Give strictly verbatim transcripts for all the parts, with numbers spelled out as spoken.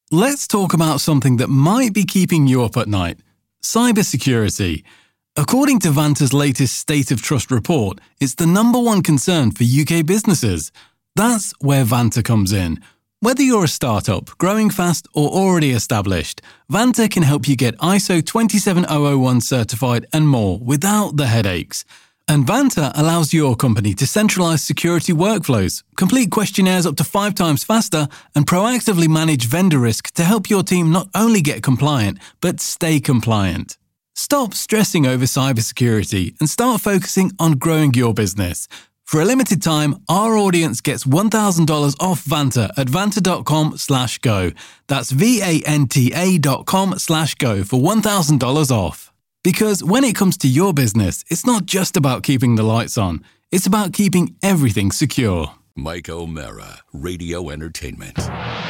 Let's talk about something that might be keeping you up at night: cybersecurity. According to Vanta's latest State of Trust report, it's the number one concern for U K businesses. That's where Vanta comes in. Whether you're a startup, growing fast, or already established, Vanta can help you get I S O twenty-seven thousand one certified and more without the headaches. And Vanta allows your company to centralize security workflows, complete questionnaires up to five times faster, and proactively manage vendor risk to help your team not only get compliant, but stay compliant. Stop stressing over cybersecurity and start focusing on growing your business. For a limited time, our audience gets one thousand dollars off Vanta at vanta.com slash go. That's V-A-N-T-A dot com slash go for one thousand dollars off. Because when it comes to your business, it's not just about keeping the lights on. It's about keeping everything secure. Mike O'Mara, Radio Entertainment.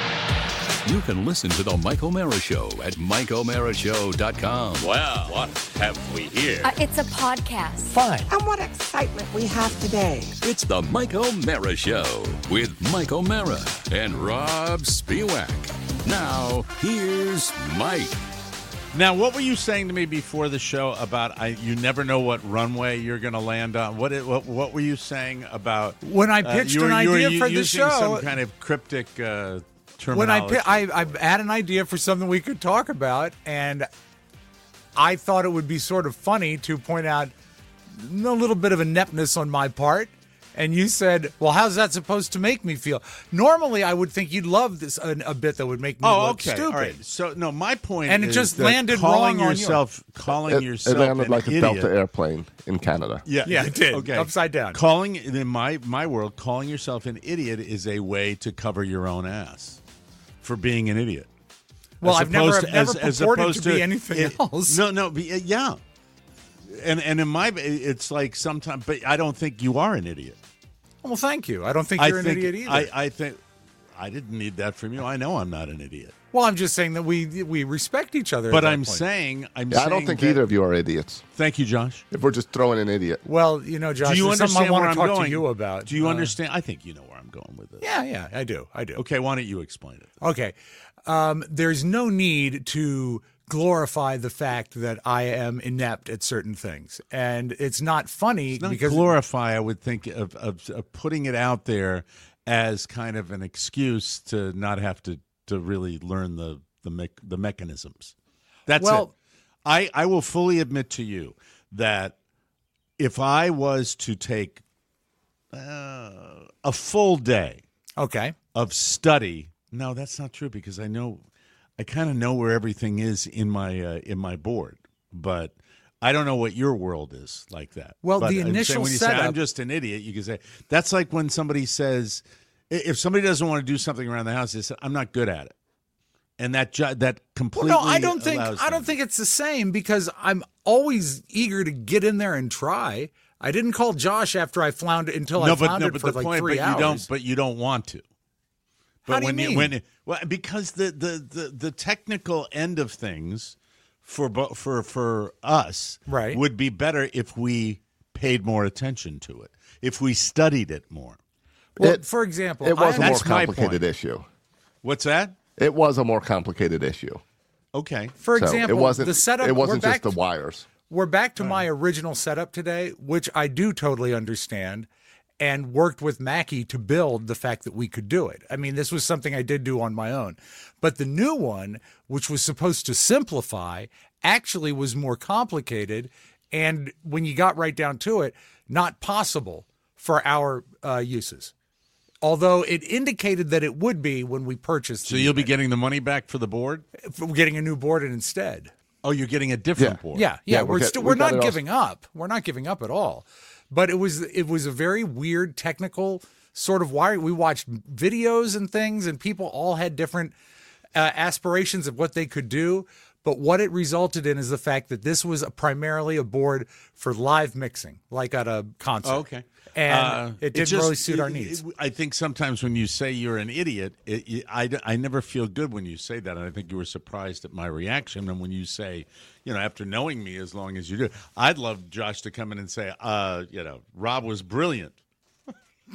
You can listen to The Mike O'Mara Show at mike o'mara show dot com. Well, what have we here? Uh, it's a podcast. Fine. And what excitement we have today. It's The Mike O'Mara Show with Mike O'Mara and Rob Spiewak. Now, here's Mike. Now, what were you saying to me before the show about I, you never know what runway you're going to land on? What, what what were you saying about when I pitched uh, you were, an you idea were, for the using show? Some kind of cryptic uh, terminology. When I, I I had an idea for something we could talk about, and I thought it would be sort of funny to point out a little bit of ineptness on my part. And you said, well, how's that supposed to make me feel? Normally, I would think you'd love this a, a bit that would make me oh, look okay. stupid. All right. So, no, my point and is it just that landed calling wrong yourself, on calling it, yourself it landed an like a idiot. Delta airplane in Canada. Yeah, yeah, it did. Okay. Upside down. Calling in my my world, calling yourself an idiot is a way to cover your own ass for being an idiot. Well, as I've never, opposed I've to, never as, as purported opposed to be anything it, else. No, no, but, uh, yeah. And and in my, it's like sometimes, but I don't think you are an idiot. Well, thank you. I don't think I you're think, an idiot either. I, I think I didn't need that from you. I know I'm not an idiot. Well, I'm just saying that we we respect each other. But at that I'm point. saying, I'm Yeah, saying I don't think that, either of you are idiots. Thank you, Josh. If we're just throwing an idiot. Well, you know, Josh, Do you there's something I understand want where to I'm talk going? to you about. Do you Uh, understand? I think you know where I'm going with this. Yeah, yeah, I do. I do. Okay, why don't you explain it? Okay. Um, there's no need to glorify the fact that I am inept at certain things. And it's not funny It's not because glorify, I would think, of, of, of putting it out there as kind of an excuse to not have to, to really learn the the, me- the mechanisms. That's Well- it. I, I will fully admit to you that if I was to take uh, a full day okay. of study, no, that's not true because I know I kind of know where everything is in my uh, in my board, but I don't know what your world is like that. Well, But the I'm saying initial when you say setup- I'm just an idiot, you can say that's like when somebody says if somebody doesn't want to do something around the house, they say I'm not good at it, and that ju- that completely. Well, no, I don't think allows I don't them. think it's the same because I'm always eager to get in there and try. I didn't call Josh after I found it until no, I but found no, it but for the like point, three but hours. you don't, but you don't want to. But How do you when mean? when well, because the, the, the, the technical end of things for bo- for for us Right. would be better if we paid more attention to it, if we studied it more. Well, It- for example, It was I, a more That's my complicated point. issue. What's that? It was a more complicated issue. Okay. for So example, it wasn't, the setup. It wasn't we're just back the wires. We're back to my original setup today, which I do totally understand, and worked with Mackie to build the fact that we could do it. I mean, this was something I did do on my own. But the new one, which was supposed to simplify, actually was more complicated. And when you got right down to it, not possible for our uh, uses. Although it indicated that it would be when we purchased So the you'll be unit. getting the money back for the board? We're getting a new board instead. Oh, you're getting a different Yeah. board. Yeah, yeah, Yeah, we're we're get- still we we're got not it all- giving up. We're not giving up at all. But it was it was a very weird technical sort of wiring. We watched videos and things, and people all had different uh, aspirations of what they could do. But what it resulted in is the fact that this was a, primarily a board for live mixing, like at a concert. Oh, okay. And Uh, it didn't just- really suit our it- needs. it- I think sometimes when you say you're an idiot, it, it- I, I never feel good when you say that. And I think you were surprised at my reaction. And when you say, you know, after knowing me as long as you do, I'd love Josh to come in and say, uh, you know, Rob was brilliant.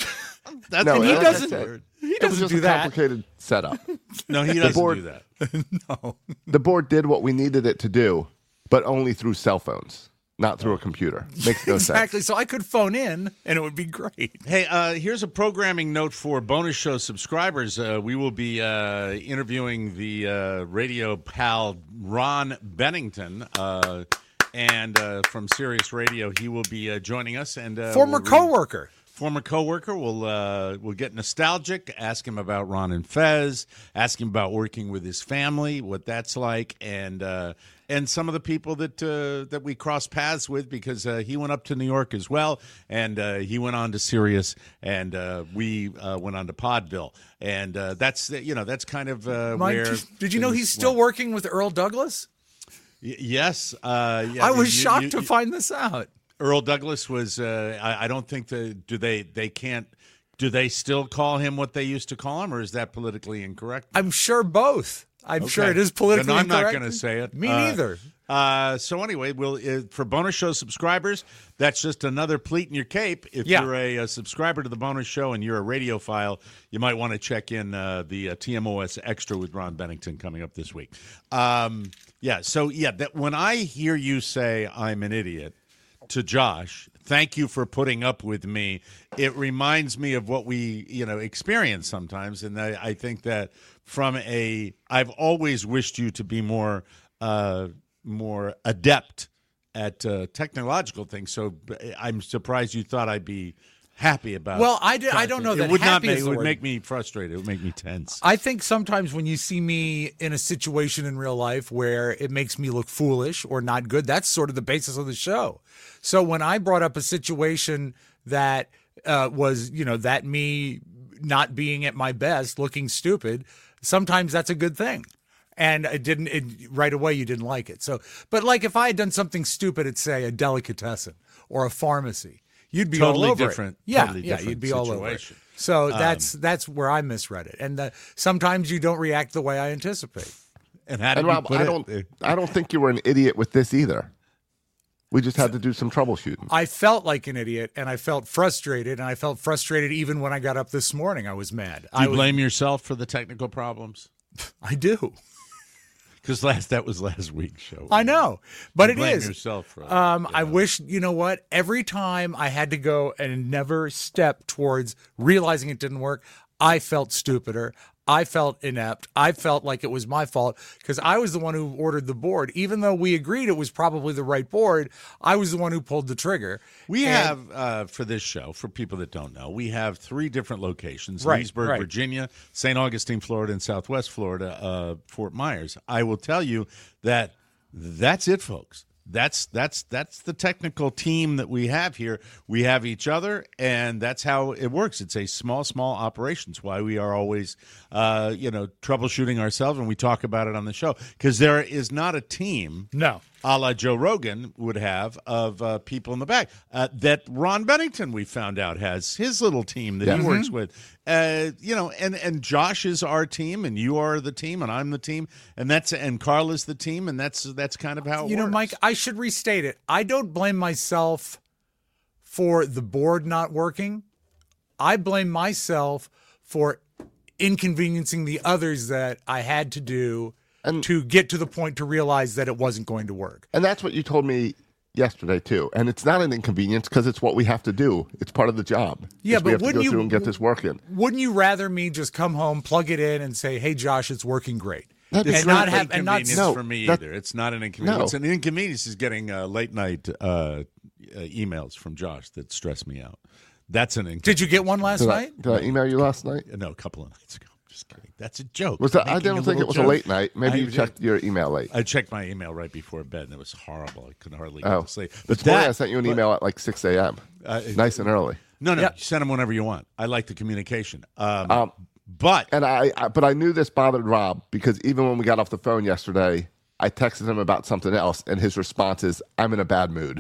That's No, what he I doesn't- said. He It was doesn't just do a that. complicated setup. No, he doesn't board- do that. No. The board did what we needed it to do, but only through cell phones, not through a computer. Makes no Exactly. sense. So I could phone in, and it would be great. Hey, uh, here's a programming note for bonus show subscribers. Uh, we will be uh, interviewing the uh, radio pal Ron Bennington, uh, and uh, from Sirius Radio, he will be uh, joining us. And uh, Former we'll read- coworker. Former coworker. We'll uh, we'll get nostalgic. Ask him about Ron and Fez. Ask him about working with his family, what that's like, and uh, and some of the people that uh, that we crossed paths with, because uh, he went up to New York as well, and uh, he went on to Sirius, and uh, we uh, went on to Podville, and uh, that's you know that's kind of uh, Mike, where. did you know things he's still went. working with Earl Douglas? Y- yes, uh, yeah, I was you- shocked you- to you- find this out. Earl Douglas was. Uh, I, I don't think that. Do they? They can't. Do they still call him what they used to call him, or is that politically incorrect? I'm sure both. I'm sure Okay. it is politically Then I'm not incorrect. going to say it. Me Uh, neither. Uh, so anyway, we'll uh, for bonus show subscribers, that's just another pleat in your cape. If Yeah. you're a, a subscriber to the bonus show and you're a radiophile, you might want to check in uh, the uh, T M O S Extra with Ron Bennington coming up this week. Um, yeah. So yeah, that when I hear you say I'm an idiot to Josh, thank you for putting up with me. It reminds me of what we, you know, experience sometimes, and I, I think that from a, I've always wished you to be more, uh, more adept at uh, technological things. So I'm surprised you thought I'd be happy about. Well, I did- I don't know It that would not happy make, is it the would word. make me frustrated. It would make me tense. I think sometimes when you see me in a situation in real life where it makes me look foolish or not good, that's sort of the basis of the show. So when I brought up a situation that uh, was, you know, that me not being at my best, looking stupid, sometimes that's a good thing. And it didn't it, right away. You didn't like it. So, but like if I had done something stupid at, say, a delicatessen or a pharmacy, you'd be Totally all over different- it. Yeah, totally yeah, different you'd be all over it. situation. So that's that's where I misread it. And uh, sometimes you don't react the way I anticipate. And how did And you Rob, put I it? don't, I don't think you were an idiot with this either. We just had to do some troubleshooting. I felt like an idiot, and I felt frustrated, and I felt frustrated even when I got up this morning. I was mad. Do I you was, blame yourself for the technical problems? I do. Because last that was last week's show. I know, but You it blame is. yourself for it. Um, I Yeah. wish, you know what? Every time I had to go and never step towards realizing it didn't work, I felt stupider. I felt inept. I felt like it was my fault because I was the one who ordered the board. Even though we agreed it was probably the right board, I was the one who pulled the trigger. We And- have, uh, for this show, for people that don't know, we have three different locations, Right, Leesburg, right. Virginia, Saint Augustine, Florida, and Southwest Florida, uh, Fort Myers. I will tell you that that's it, folks. That's that's that's the technical team that we have here. We have each other, and that's how it works. It's a small, small operation. It's why we are always, uh, you know, troubleshooting ourselves, and we talk about it on the show because there is not a team. No. A la Joe Rogan would have of uh, people in the back. Uh, that Ron Bennington, we found out, has his little team that Yeah. he works with. Uh, you know, and, and Josh is our team, and you are the team, and I'm the team, and that's and Carl is the team, and that's that's kind of how it You know, works. Mike, I should restate it. I don't blame myself for the board not working. I blame myself for inconveniencing the others that I had to do And- to get to the point to realize that it wasn't going to work. And that's what you told me yesterday too. And it's not an inconvenience because it's what we have to do. It's part of the job. Yeah, Is but we have to wouldn't go you- through and get this working. Wouldn't you rather me just come home, plug it in, and say, "Hey, Josh, it's working great," That'd It's and not not an have and not inconvenience No, for me that- either. It's not an inconvenience. No. It's an inconvenience is getting uh, late night uh, uh, emails from Josh that stress me out. That's an inconvenience. Did you get one last Did I, night? did I email you last night? No, a couple of nights ago. Just kidding. That's a joke. Was that? I Making a don't think little it was joke. a late night. Maybe I you did. checked your email late. I checked my email right before bed, and it was horrible. I couldn't hardly get Oh, to sleep. But this morning that, I sent you an but- email at like six a.m. Uh, nice and early. No, no, Yeah. you send them whenever you want. I like the communication. Um, Um, but And I, I, but I knew this bothered Rob because even when we got off the phone yesterday, I texted him about something else, and his response is, "I'm in a bad mood."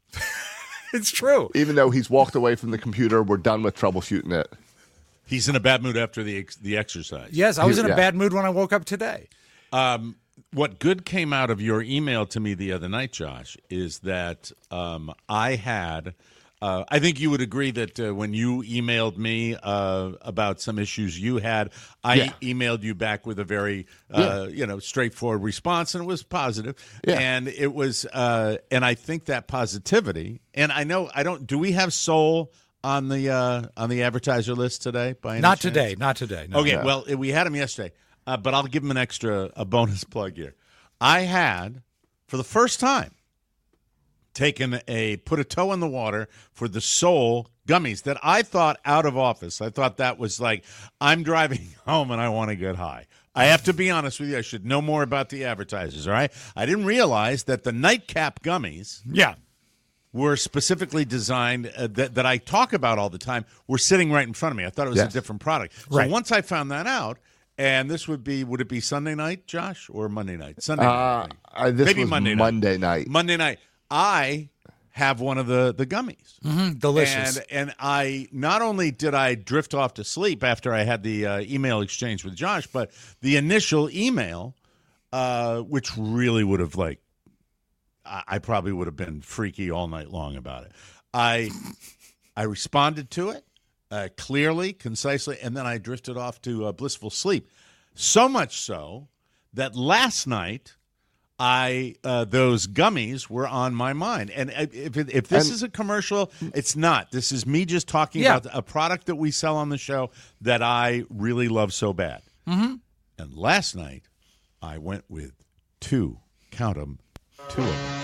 It's true. Even though he's walked away from the computer, we're done with troubleshooting it. he's in a bad mood after the ex- the exercise. Yes, I was in a Yeah. bad mood when I woke up today. Um, what good came out of your email to me the other night, Josh, is that um, I had uh, I think you would agree that uh, when you emailed me uh, about some issues you had, I Yeah. emailed you back with a very, uh, you know, straightforward response, and it was positive. Yeah. And it was, uh, and I think that positivity. And I know I don't. Do we have Soul on the uh, on the advertiser list today? By any Not chance? today. Not today. No. Okay, No. well, we had him yesterday, uh, but I'll give him an extra, a bonus plug here. I had, for the first time, taken a, put a toe in the water for the Soul gummies that I thought out of office. I thought that was like, I'm driving home and I want to get high. I have to be honest with you. I should know more about the advertisers, all right? I didn't realize that the nightcap gummies Yeah. were specifically designed uh, that, that I talk about all the time were sitting right in front of me. I thought it was Yes. a different product. So Right. once I found that out, and this would be, would it be Sunday night, Josh, or Monday night? Sunday Uh, night. I, this Maybe was Monday Monday, night. night. Monday night. I have one of the, the gummies. Mm, delicious. And and I not only did I drift off to sleep after I had the uh, email exchange with Josh, but the initial email, uh, which really would have like, I, I probably would have been freaky all night long about it. I I responded to it uh, clearly, concisely, and then I drifted off to uh, blissful sleep. So much so that last night, I uh, those gummies were on my mind. And if it, if this And- is a commercial, it's not. This is me just talking Yeah. about a product that we sell on the show that I really love so bad. Mm-hmm. And last night, I went with two, count them, two of them.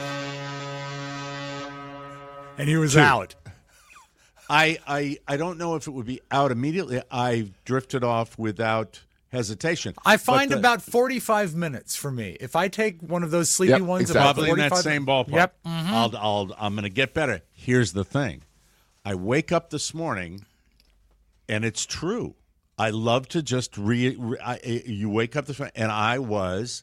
And he was out. I, I, I don't know if it would be out immediately. I drifted off without hesitation. I find But the- about forty-five minutes for me. If I take one of those sleepy Yep, ones, exactly. about probably in that forty-five same ballpark. Yep. I'll, I'll, I'm going to get better. Here's the thing. I wake up this morning, and it's true. I love to just re. re I, you wake up this morning, and I was,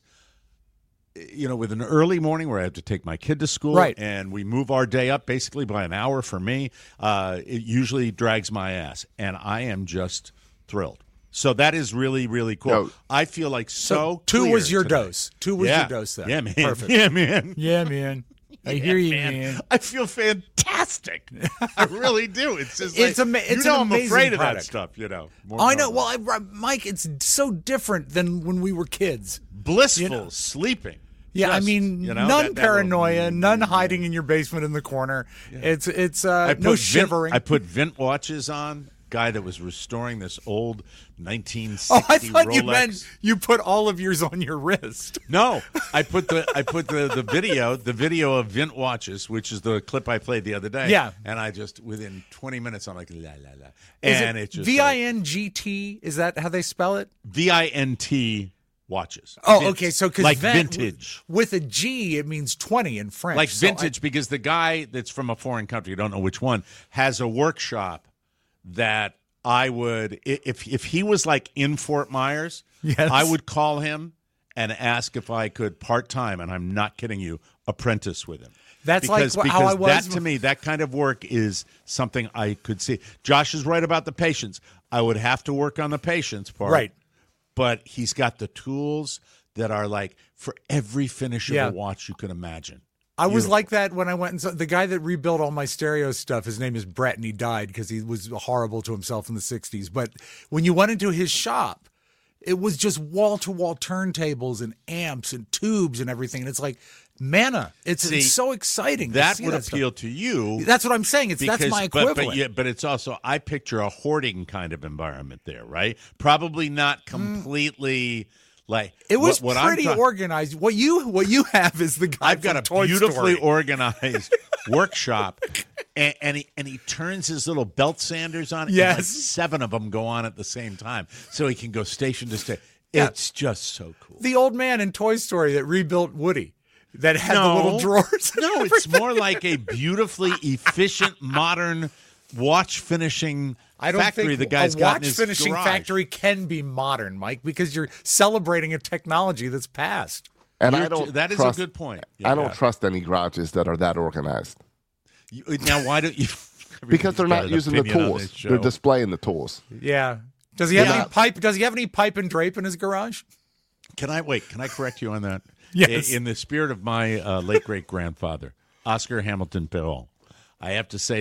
you know, with an early morning where I have to take my kid to school, Right. and we move our day up basically by an hour for me. Uh, it usually drags my ass, and I am just thrilled. So that is really, really cool. Yo. I feel like so. So two clear was your today. dose. Two was yeah. your dose then. Yeah, man. Perfect. Yeah, man. Yeah, man. I hear you, man. I feel fantastic. I really do. It's just It's like, ama- you it's know an I'm amazing afraid of that product. stuff, you know. more I know. normally. Well, I, Mike, it's so different than when we were kids. blissful you know. sleeping. Yeah, I Just, mean, you know, none that- that paranoia, little- none hiding in your basement in the corner. It's it's uh, I put no Vint- shivering. I put Vint watches on. Guy that was restoring this old nineteen sixty oh, I thought Rolex. you meant you put all of yours on your wrist. No, I put the I put the, the video the video of Vint watches, which is the clip I played the other day. Yeah. and I just within twenty minutes I'm like la la la, Is and it it's just V I N G T? Is that how they spell it? V I N T watches. Oh, Vint- okay. So 'cause like Vent- vintage. with a G, it means twenty in French. Like So I- vintage, because the guy that's from a foreign country, I don't know which one, has a workshop that I would, i- if if he was like in Fort Myers, Yes. I would call him and ask if I could part time, and I'm not kidding you, apprentice with him. That's like because, wh- because how I was that to me, that kind of work is something I could see. Josh is right about the patience. I would have to work on the patience part, Right. But he's got the tools that are like for every finish of Yeah. a watch you can imagine. I was Beautiful. like that when I went and saw the guy that rebuilt all my stereo stuff. His name is Brett, and he died because he was horrible to himself in the sixties. But when you went into his shop, it was just wall to wall turntables and amps and tubes and everything. And it's like manna. It's, See, it's so exciting. to That see would that appeal stuff. to you. That's what I'm saying. It's that's because- my but- equivalent. But, yeah, but it's also, I picture a hoarding kind of environment there, right? Probably not completely like it was what, what I'm pretty talk- organized. What you what you have is the guy. I've got from a Toy beautifully Story. organized workshop, and, and he and he turns his little belt sanders on. and Yes. like seven of them go on at the same time, so he can go station to station. Yeah. It's just so cool. the old man in Toy Story that rebuilt Woody, that had no, the little drawers. and No, it's more like a beautifully efficient, modern watch finishing I don't factory think the guy's a got watch in his finishing garage. factory can be modern, Mike, because you're celebrating a technology that's past. And You're I don't. t- that is trust, a good point. I don't Yeah. trust any garages that are that organized You- Now, why don't you? because they're Everybody's got not an using the opinion on tools. this show. They're displaying the tools. Yeah. Does he have Yeah. any pipe? Does he have any pipe and drape in his garage? Can I wait? Can I correct you on that? Yes. In, in the spirit of my uh, late great grandfather, Oscar Hamilton Perron, I have to say this: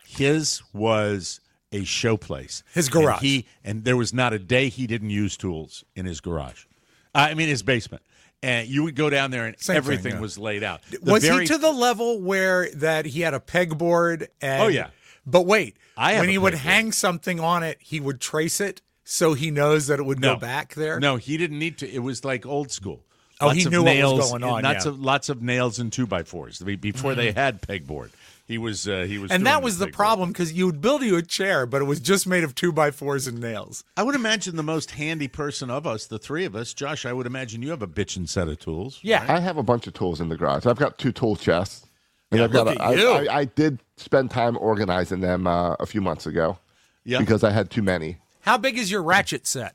His was a show place. His garage. And, he, and there was not a day he didn't use tools in his garage. Uh, I mean, his basement. And you would go down there and Same everything thing, yeah. was laid out. The was very, he to the level where that he had a pegboard? And, Oh, yeah. But wait, I have when a he would pegboard. hang something on it, he would trace it so he knows that it would no, go back there? No, he didn't need to. It was like old school. Oh, Lots he of knew what was nails, going on, Lots yeah. of lots of nails and two by fours before they had pegboard. He was uh, he was, And doing that was the pegboard. problem because you would build you a chair, but it was just made of two by fours and nails. I would imagine the most handy person of us, the three of us, Josh. I would imagine you have a bitchin' set of tools. Yeah. I have a bunch of tools in the garage. I've got two tool chests. And Yeah, I've got look a, at I, you. I, I did spend time organizing them uh, a few months ago Yeah. because I had too many. How big is your ratchet set?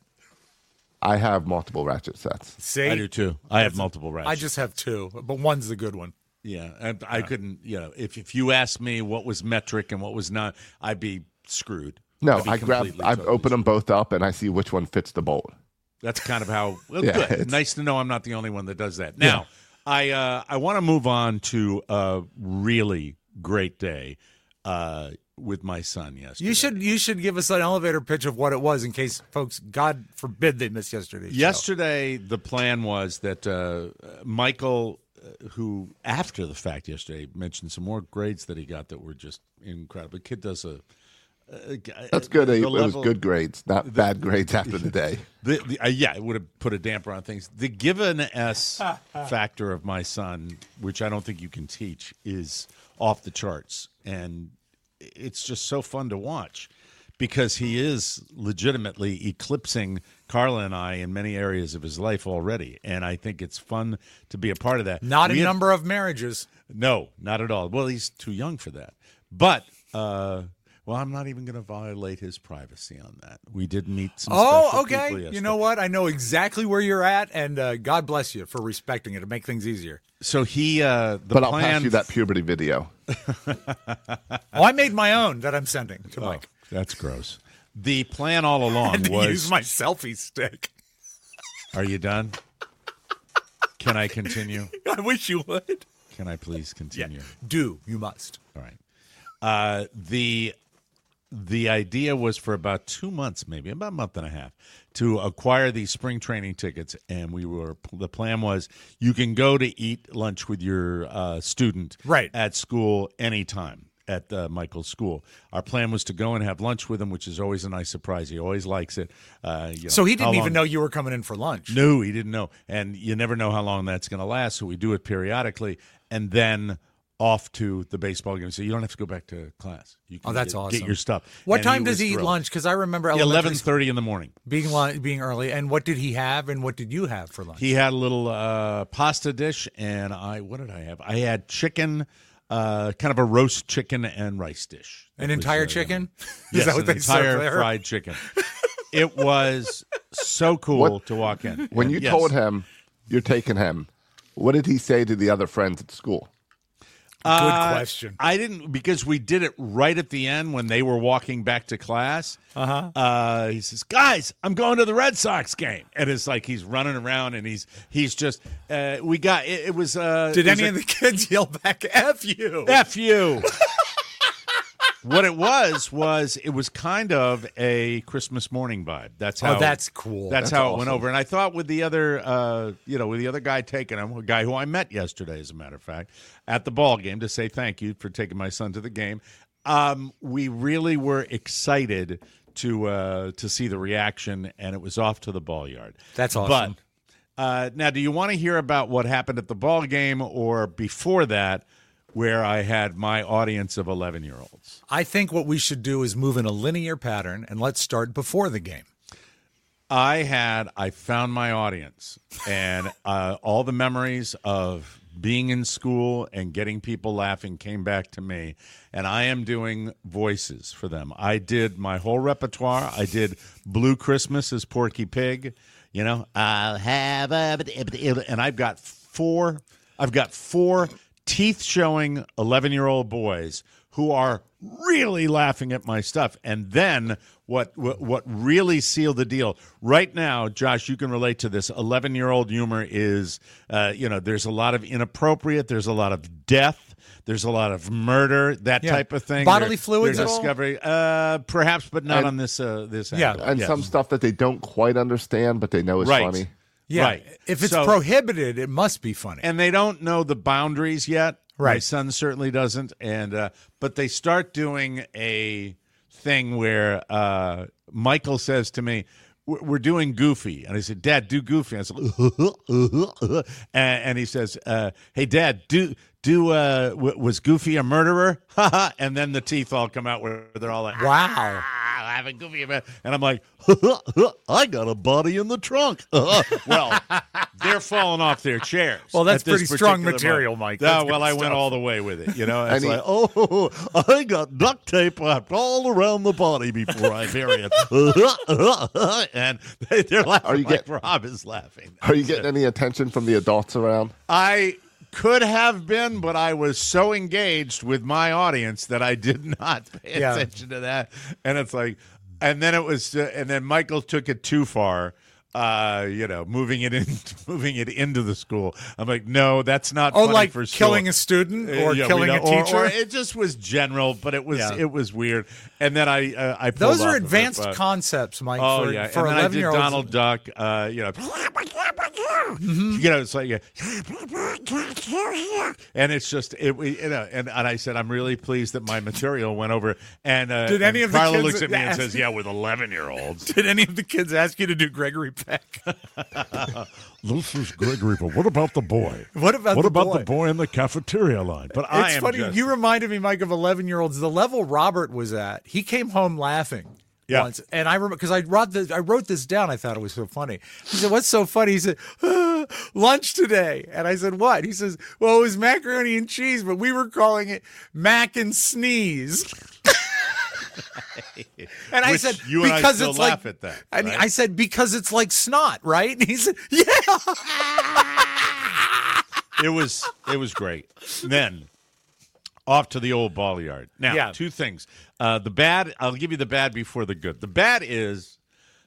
I have multiple ratchet sets. See? I do too. I have multiple ratchets. I just have two, but one's the good one. yeah. And I couldn't. You know, if if you asked me what was metric and what was not, I'd be screwed. No, I'd be I grab, completely, I've totally opened them both up and I see which one fits the bolt. That's kind of how. Well, Yeah, good. it's- Nice to know I'm not the only one that does that. Now, I uh, I want to move on to a really great day uh, with my son yesterday. You should you should give us an elevator pitch of what it was in case folks, God forbid, they missed yesterday's show. Yesterday, the plan was that uh, Michael, uh, who after the fact yesterday mentioned some more grades that he got that were just incredible. The kid does a. Uh, That's good. the It, it was level- good grades, not bad grades after the day. The, the, uh, yeah, it would have put a damper on things. The given S factor of my son, which I don't think you can teach, is off the charts. And it's just so fun to watch because he is legitimately eclipsing Carla and I in many areas of his life already. And I think it's fun to be a part of that. Not We a had- number of marriages. No, not at all. Well, he's too young for that. But, uh, well, I'm not even going to violate his privacy on that. We did meet some Oh, special okay. people You yesterday. know what? I know exactly where you're at, and uh, God bless you for respecting it to make things easier. So he, uh, the But I'll plan. pass you that puberty video. Oh, I made my own that I'm sending to Oh, Mike. that's gross. The plan all I along had to was. use my selfie stick. Are you done? Can I continue? I wish you would. Can I please continue? Do. You must. All right. Uh, the the idea was for about two months, maybe about a month and a half, to acquire these spring training tickets, and we were. The plan was you can go to eat lunch with your uh, student Right. at school anytime at uh, Michael's school. Our plan was to go and have lunch with him, which is always a nice surprise. He always likes it. Uh, you know, So he how didn't even long- know you were coming in for lunch. No, he didn't know. And you never know how long that's going to last. So we do it periodically and then off to the baseball game. So you don't have to go back to class. You can Oh, that's get, awesome. Get your stuff. What And time he does was he eat thrilled. lunch? Because I remember elementary eleven thirty in the morning. being lun- being early. And what did he have? And what did you have for lunch? He had a little uh, pasta dish, and I, what did I have? I had chicken, uh, kind of a roast chicken and rice dish. An That was, entire uh, chicken? Is Yes, that what an they serve entire there? fried chicken. It was so cool What- to walk in. When And you yes. told him you're taking him, what did he say to the other friends at school? Good Uh, question. I didn't because we did it right at the end when they were walking back to class. Uh-huh. Uh, he says, "Guys, I'm going to the Red Sox game," and it's like he's running around and he's he's just. Uh, we got it, it was. Uh, Did it was any a- of the kids yell back, F you? F you? What it was was it was kind of a Christmas morning vibe. That's how. Oh, that's cool. That's, That's how it went awesome. over. And I thought with the other, uh, you know, with the other guy taking him, a guy who I met yesterday, as a matter of fact, at the ball game to say thank you for taking my son to the game. Um, we really were excited to uh, to see the reaction, and it was off to the ball yard. That's awesome. But uh, now, do you want to hear about what happened at the ball game or before that, where I had my audience of eleven-year-olds? I think what we should do is move in a linear pattern, and let's start before the game. I had, I found my audience, and uh, all the memories of being in school and getting people laughing came back to me, and I am doing voices for them. I did my whole repertoire. I did Blue Christmas as Porky Pig, you know, I'll have a, and I've got four, I've got four teeth-showing eleven-year-old boys who are really laughing at my stuff. And then what, what what really sealed the deal right now, Josh, you can relate to this. eleven-year-old humor is, uh, you know, there's a lot of inappropriate. There's a lot of death. There's a lot of murder, that Yeah. type of thing. Bodily They're- fluids they're at all? discovering, uh, perhaps, but not And- on this uh, this Yeah. angle. And Yes. some stuff that they don't quite understand, but they know is Right. funny. Yeah. Right. If it's So- prohibited, it must be funny. and they don't know the boundaries yet. My Right. son certainly doesn't, and uh, but they start doing a thing where uh, Michael says to me, "We're we're doing Goofy," and I said, "Dad, do Goofy." I said, and, and he says, uh, "Hey, Dad, do do uh, w- was Goofy a murderer?" And then the teeth all come out where they're all like, Wow. "Ah, having Goofy," about-" and I'm like, "I got a body in the trunk." Well, they're falling off their chairs. Well, that's at this pretty strong particular material, moment. Mike. Yeah, That's well, good I went stuff. all the way with it. You know, it's And he- like, oh, I got duct tape wrapped all around the body before I bury it. And they, they're laughing Are you like get- Rob is laughing. Are you getting any attention from the adults around? I could have been, but I was so engaged with my audience that I did not pay Yeah. attention to that. And it's like, and then it was, uh, and then Michael took it too far. Uh, you know, moving it in, moving it into the school. I'm like, no, that's not. Oh, funny like for school. killing a student Uh, or yeah, we killing a don't- or- teacher? or it just was general, but it was Yeah. it was weird. And then I uh, I pulled Those off are of it, advanced but- concepts, Mike, Oh for, yeah, for and then I did eleven-year-olds. Donald Duck. Uh, you know, Mm-hmm. you know, it's like, uh, and it's just it. we- You know, and, and I said, I'm really pleased that my material went over. And uh, Did any and of the Carla kids looks at me and ask- says, "Yeah, with eleven year olds." Did any of the kids ask you to do Gregory Peck? This is Gregory, but what about the boy? What about What the about boy? the boy in the cafeteria line? But I It's am funny. just- You reminded me, Mike, of eleven-year-olds. The level Robert was at, he came home laughing Yeah. once. And I remember, because I, wrote this- I wrote this down. I thought it was so funny. He said, what's so funny? He said, ah, lunch today. And I said, what? He says, well, it was macaroni and cheese, but we were calling it mac and sneeze. And I Which said, you and I because still it's laugh like, at that, And right? I said, because it's like snot, right? And he said, yeah. It was it was great. Then off to the old ball yard. Now, Yeah. two things. Uh, the bad, I'll give you the bad before the good. The bad is,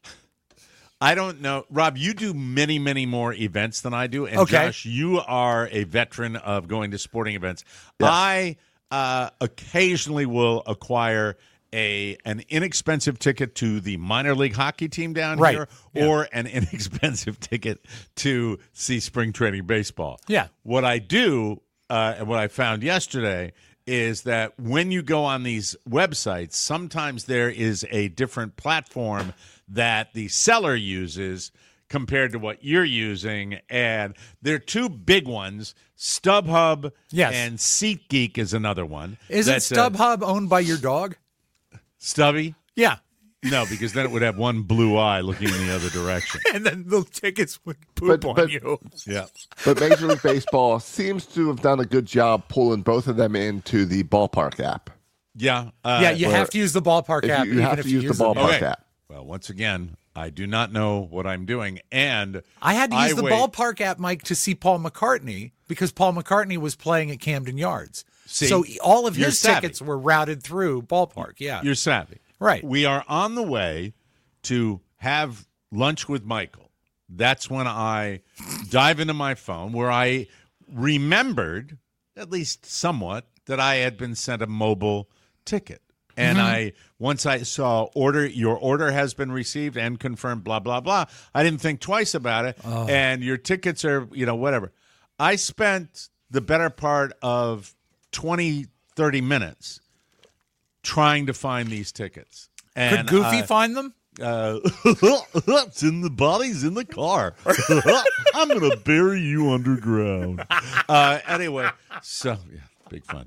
I don't know, Rob. You do many, many more events than I do, and Okay. Josh, you are a veteran of going to sporting events. Yes. I uh, occasionally will acquire a an inexpensive ticket to the minor league hockey team down Right. here, Yeah. or an inexpensive ticket to see spring training baseball. Yeah. What I do, uh, and what I found yesterday, is that when you go on these websites, sometimes there is a different platform that the seller uses compared to what you're using. And there are two big ones. StubHub Yes. and SeatGeek is another one. Isn't That's, uh, StubHub owned by your dog? Stubby? Yeah. No, because then it would have one blue eye looking in the other direction. And then the tickets would poop But- on but- you. Yeah. But Major League Baseball seems to have done a good job pulling both of them into the ballpark app. Yeah. Uh, Yeah, you where have to use the ballpark if app. you, you even have if to you use the them. ballpark Okay. app. Well, once again, I do not know what I'm doing. And I had to use the wait- ballpark app, Mike, to see Paul McCartney because Paul McCartney was playing at Camden Yards. See, so all of you're his savvy. tickets were routed through ballpark. Yeah. You're savvy. Right. We are on the way to have lunch with Michael. That's when I dive into my phone where I remembered, at least somewhat, that I had been sent a mobile ticket. And Mm-hmm. I once I saw order your order has been received and confirmed, blah, blah, blah. I didn't think twice about it. Oh. And your tickets are, you know, whatever. I spent the better part of twenty, thirty minutes trying to find these tickets. Could And, Goofy uh, find them? uh, it's in the body's in the car. I'm gonna bury you underground. Uh, anyway, so yeah, big fun.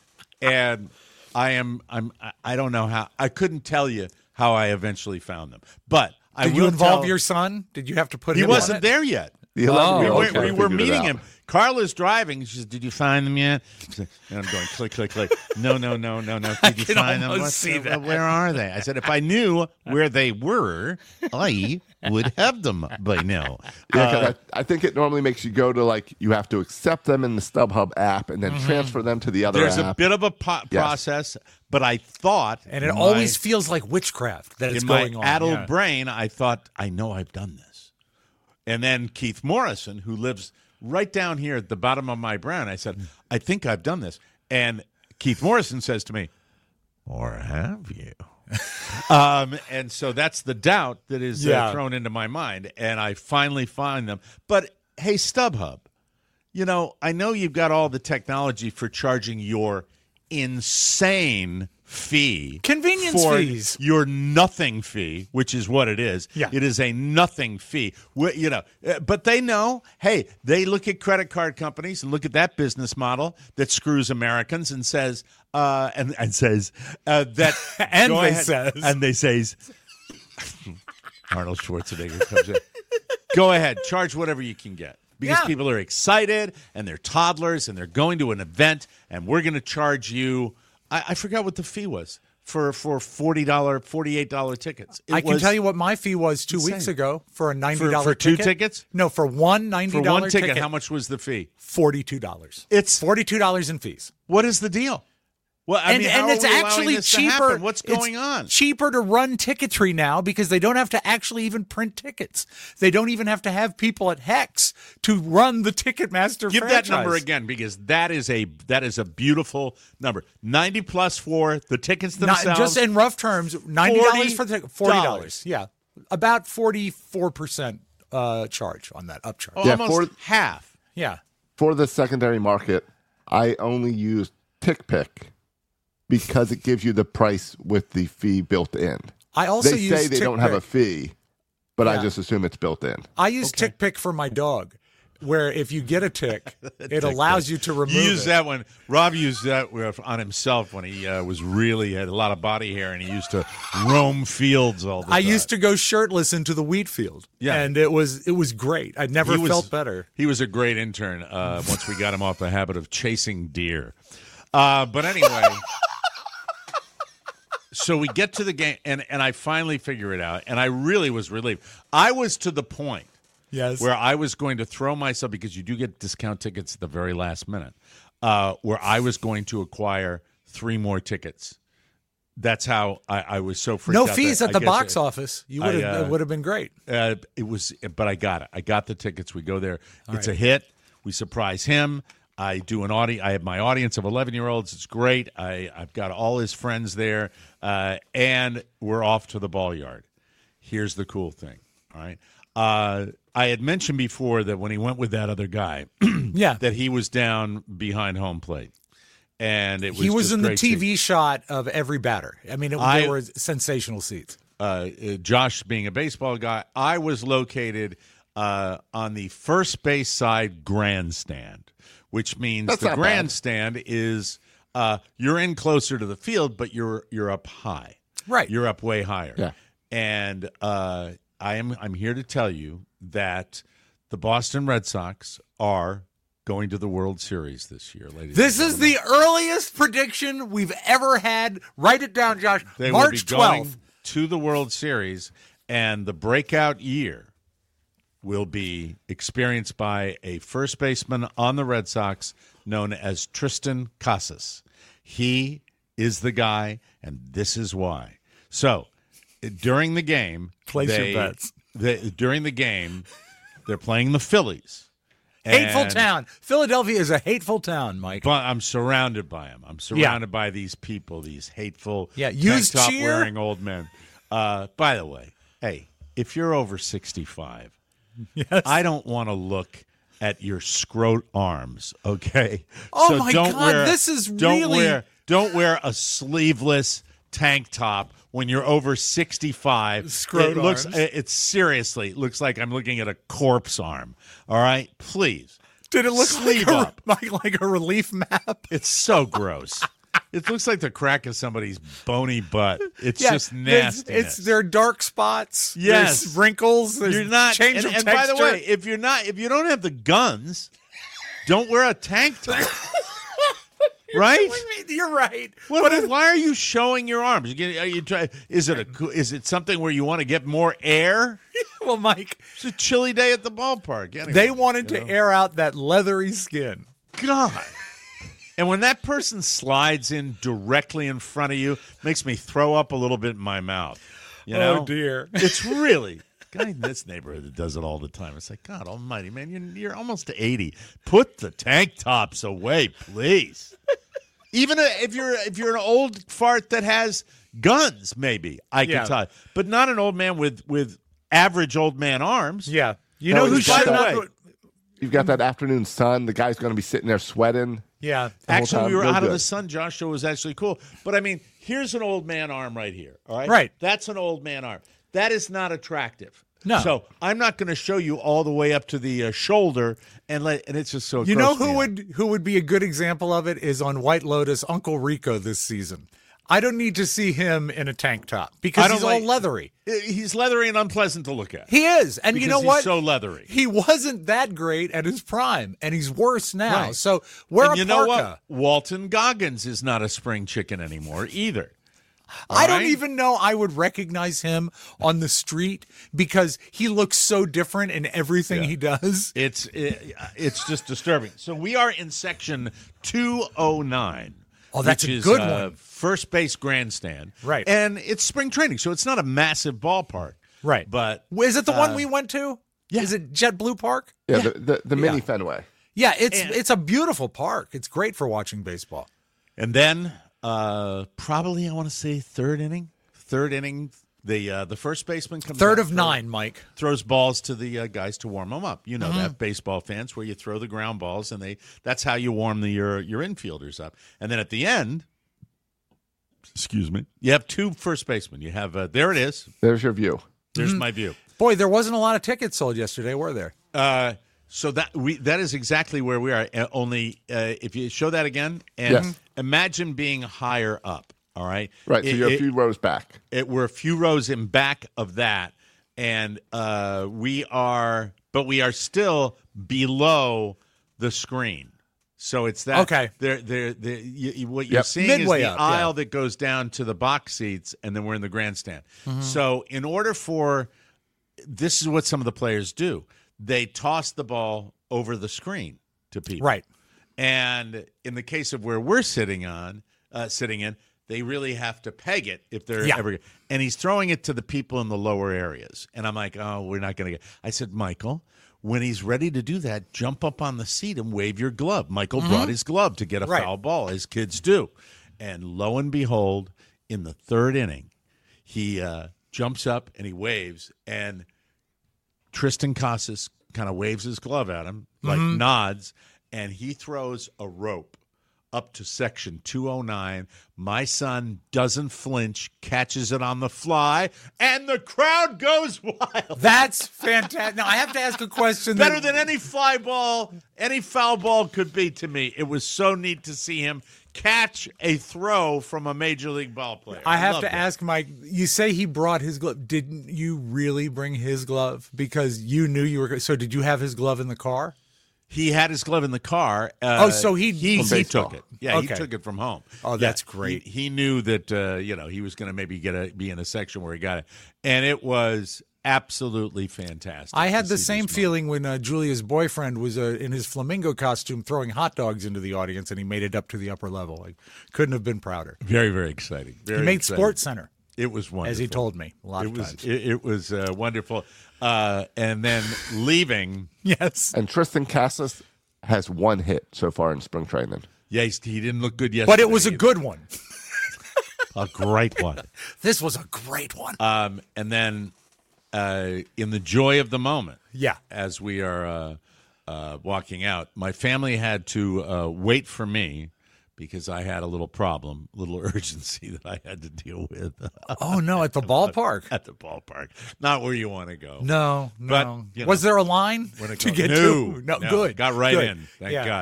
And I am I'm I- I don't know how I couldn't tell you how I eventually found them, but I Did will you involve tell- your son? Did you have to put He him on wasn't it? there yet. The eleven year we, old we were meeting him. Carla's driving. She says, "Did you find them yet?" And I'm going, click, click, click. No, no, no, no, no. Did you can find them? almost see the- that. Where are they? I said, if I knew where they were, I would have them by now. Yeah, Uh, 'cause I, I think it normally makes you go to like you have to accept them in the StubHub app and then Mm-hmm. transfer them to the other there's app. a bit of a po- Yes. process, but I thought, And it in my- always feels like witchcraft that it's in going my on. addled Yeah. brain, I thought, I know I've done this. And then Keith Morrison, who lives right down here at the bottom of my brain, I said, I think I've done this. And Keith Morrison says to me, or have you? um, and so that's the doubt that is Yeah. uh, thrown into my mind. And I finally find them. But hey, StubHub, you know, I know you've got all the technology for charging your insane fee. Convenience for fees. Your nothing fee, which is what it is. Yeah. It is a nothing fee. We- You know, uh, but they know, hey, they look at credit card companies and look at that business model that screws Americans and says, uh, and, and says uh, that. And go they ahead- says. And they says, Arnold Schwarzenegger comes in. Go ahead, charge whatever you can get. Because Yeah. people are excited and they're toddlers and they're going to an event and we're going to charge you. I, I forgot what the fee was for for forty dollars, forty-eight dollars tickets. It I can was- tell you what my fee was two insane. weeks ago for a ninety For- dollars for two ticket. tickets? No, for one ninety for dollars one ticket, ticket. how much was the fee? forty-two dollars. It's forty-two dollars in fees. what is the deal? Well, I and mean, and how it's are we allowing actually this to cheaper. happen? What's it's going on? Cheaper to run Ticketry now because they don't have to actually even print tickets. They don't even have to have people at Hex to run the Ticketmaster Give franchise. that number again because that is a that is a beautiful number. Ninety plus for the tickets Not, themselves. just in rough terms, ninety dollars for the ticket, forty dollars. dollars. Yeah, about forty-four percent uh, charge on that upcharge. Oh, Yeah, almost for- half. Yeah, For the secondary market, I only use TickPick because it gives you the price with the fee built in. I also They use say they don't have a TickPick. fee, but I Yeah. just assume it's built in. I use TickPick for my dog, where if you get a tick, it allows you to remove You used it. that one. Rob used that on himself when he uh, was really had a lot of body hair and he used to roam fields all the I time. used to go shirtless into the wheat field. Yeah. And it was it was great. I never He was- felt better. He was a great intern uh, once we got him off the habit of chasing deer. Uh, but anyway, so we get to the game, and, and I finally figure it out, and I really was relieved. I was to the point Yes. where I was going to throw myself, because you do get discount tickets at the very last minute, uh, where I was going to acquire three more tickets. That's how I, I was so freaked no out fees that at the I guess box it- office. You I, would have uh, it would have been great. Uh, it was, but I got it. I got the tickets. We go there. It's a hit. We surprise him. I do an audi. I have my audience of eleven year olds. It's great. I I've got all his friends there, uh, and we're off to the ball yard. Here's the cool thing. All right. Uh, I had mentioned before that when he went with that other guy, Yeah. that he was down behind home plate, and it was He was just in the great T to- V shot of every batter. I mean, it, I- there were sensational seats. uh, uh, Josh being a baseball guy, I was located uh, on the first base side grandstand, which means That's the not bad. grandstand is uh, you're in closer to the field, but you're you're up high. Right. You're up way higher. Yeah. And uh, I am I'm here to tell you that the Boston Red Sox are going to the World Series this year, ladies. This and is the earliest prediction we've ever had. Write it down, Josh. They March will be going twelfth. to the World Series, and the breakout year will be experienced by a first baseman on the Red Sox known as Tristan Casas. He is the guy, and this is why. So, during the game, Place your they- bets. they- during the game, they're playing the Phillies. Hateful And- town. Philadelphia is a hateful town, Mike. But I'm surrounded by them. I'm surrounded by these people, these hateful, Yeah, tank use top cheer. wearing old men. Uh, by the way, hey, if you're over sixty-five, Yes. I don't want to look at your scrot arms. Okay. Oh so my don't God, wear- this is don't really- wear don't wear a sleeveless tank top when you're over sixty-five. Scrot it looks. arms. It seriously it looks like I'm looking at a corpse arm. All right, please. Did it look Sleeve like a, up. like, like a relief map? It's so gross. It looks like the crack of somebody's bony butt. It's Yeah, just there's- nasty. It's there are dark spots. Yes. There's wrinkles. There's You're not. change And, of and texture. by the way, if you're not, if you don't have the guns, don't wear a tank top. Right? You're right. What, But what- it- why are you showing your arms? You get, are you try, is it a co- is it something where you want to get more air? well, Mike, It's a chilly day at the ballpark. Anyway, they wanted you to know. air out that leathery skin. God. And when that person slides in directly in front of you, makes me throw up a little bit in my mouth. You know? Oh dear. It's really guy in this neighborhood that does it all the time. It's like, God almighty, man, you're, you're almost eighty. Put the tank tops away, please. Even if you're if you're an old fart that has guns, maybe I can Yeah. tell you. But not an old man with, with average old man arms. Yeah. You No, know who he's should got not. that- You've got that afternoon sun. The guy's going to be sitting there sweating. Yeah. the whole Actually, time. we were No out of good. the sun, Josh, so it was actually cool. But I mean, here's an old man arm right here. All right, Right. That's an old man arm. That is not attractive. No. So I'm not going to show you all the way up to the uh, shoulder and let. And it's just so. You know grossed me who out. would who would be a good example of it is on White Lotus, Uncle Rico this season. I don't need to see him in a tank top I because don't he's like- all leathery. He's leathery and unpleasant to look at. He is, and you Because know he's what? so leathery. He wasn't that great at his prime, and he's worse now. Right. So wear and a you know parka. what? Walton Goggins is not a spring chicken anymore either. I don't right? even know I would recognize him on the street because he looks so different in everything Yeah. he does. It's it, it's just disturbing. So we are in section two oh nine. Oh, that's which a is, good uh, one. First base grandstand. Right. And it's spring training, so it's not a massive ballpark. Right. But Is it the one uh, we went to? yeah. Is it JetBlue Park? Yeah, the, the, the mini Yeah. Fenway. Yeah, it's And- it's a beautiful park. It's great for watching baseball. and then uh, probably I want to say third inning. Third inning, the uh, the first baseman comes Third out, of throws- nine, Mike. throws balls to the uh, guys to warm them up. You know Mm-hmm. that, baseball fans, where you throw the ground balls and they that's how you warm the your your infielders up. And then at the end, excuse me, you have two first basemen. You have uh, there it is. There's your view. There's Mm-hmm. my view. Boy, there wasn't a lot of tickets sold yesterday, were there? Uh, so that we that is exactly where we are. Uh, only uh, if you show that again, and Yes. imagine being higher up. All right, Right, so It- you're a it- few rows back. it, we're a few rows in back of that, and uh, we are, but we are still below the screen. So it's that. Okay. There, there, there. You, you- what you're Yep. seeing Midway is the up, yeah. aisle that goes down to the box seats, and then we're in the grandstand. So in order for, this is what some of the players do. They toss the ball over the screen to people. Right. And in the case of where we're sitting on, uh, sitting in, they really have to peg it if they're Yeah. ever. And he's throwing it to the people in the lower areas. And I'm like, oh, we're not going to get. I said, Michael, when he's ready to do that, jump up on the seat and wave your glove. Michael brought his glove to get a Right. foul ball, as kids do. And lo and behold, in the third inning, he uh, jumps up and he waves, and Tristan Casas kind of waves his glove at him, like nods, and he throws a rope up to section two oh nine. My son doesn't flinch, catches it on the fly, and the crowd goes wild. That's fantastic. Now I have to ask a question. Better that- than any fly ball, any foul ball could be to me. It was so neat to see him catch a throw from a major league ball player. I have loved to it. ask Mike. You say he brought his glove. Didn't you really bring his glove because you knew you were? So did you have his glove in the car? He had his glove in the car. Uh, Oh, so he- he, From he baseball. took it. Yeah, Okay. he took it from home. Oh, Yeah, that's great. He, he knew that uh, you know he was going to maybe get a be in a section where he got it, and it was absolutely fantastic. I had to the see same this feeling when uh, Julia's boyfriend was uh, in his flamingo costume throwing hot dogs into the audience, and he made it up to the upper level. I couldn't have been prouder. moment. Very very exciting. Very He made exciting. Sports Center, It was wonderful, as he told me a lot It of was times. it, it was uh, wonderful, uh, and then leaving. Yes. And Tristan Casas has one hit so far in spring training. Yeah, he's, he didn't look good yesterday. But it was a either. good one. a great one. This was a great one. Um, and then uh, in the joy of the moment, Yeah. as we are uh, uh, walking out, my family had to uh, wait for me because I had a little problem, a little urgency that I had to deal with Oh, no, at the ballpark. at the ballpark. Not where you want to go. No, no. But, you know, was there a line When it to goes- get no, to? No, no, good. Got right good. in. Thank Yeah. God.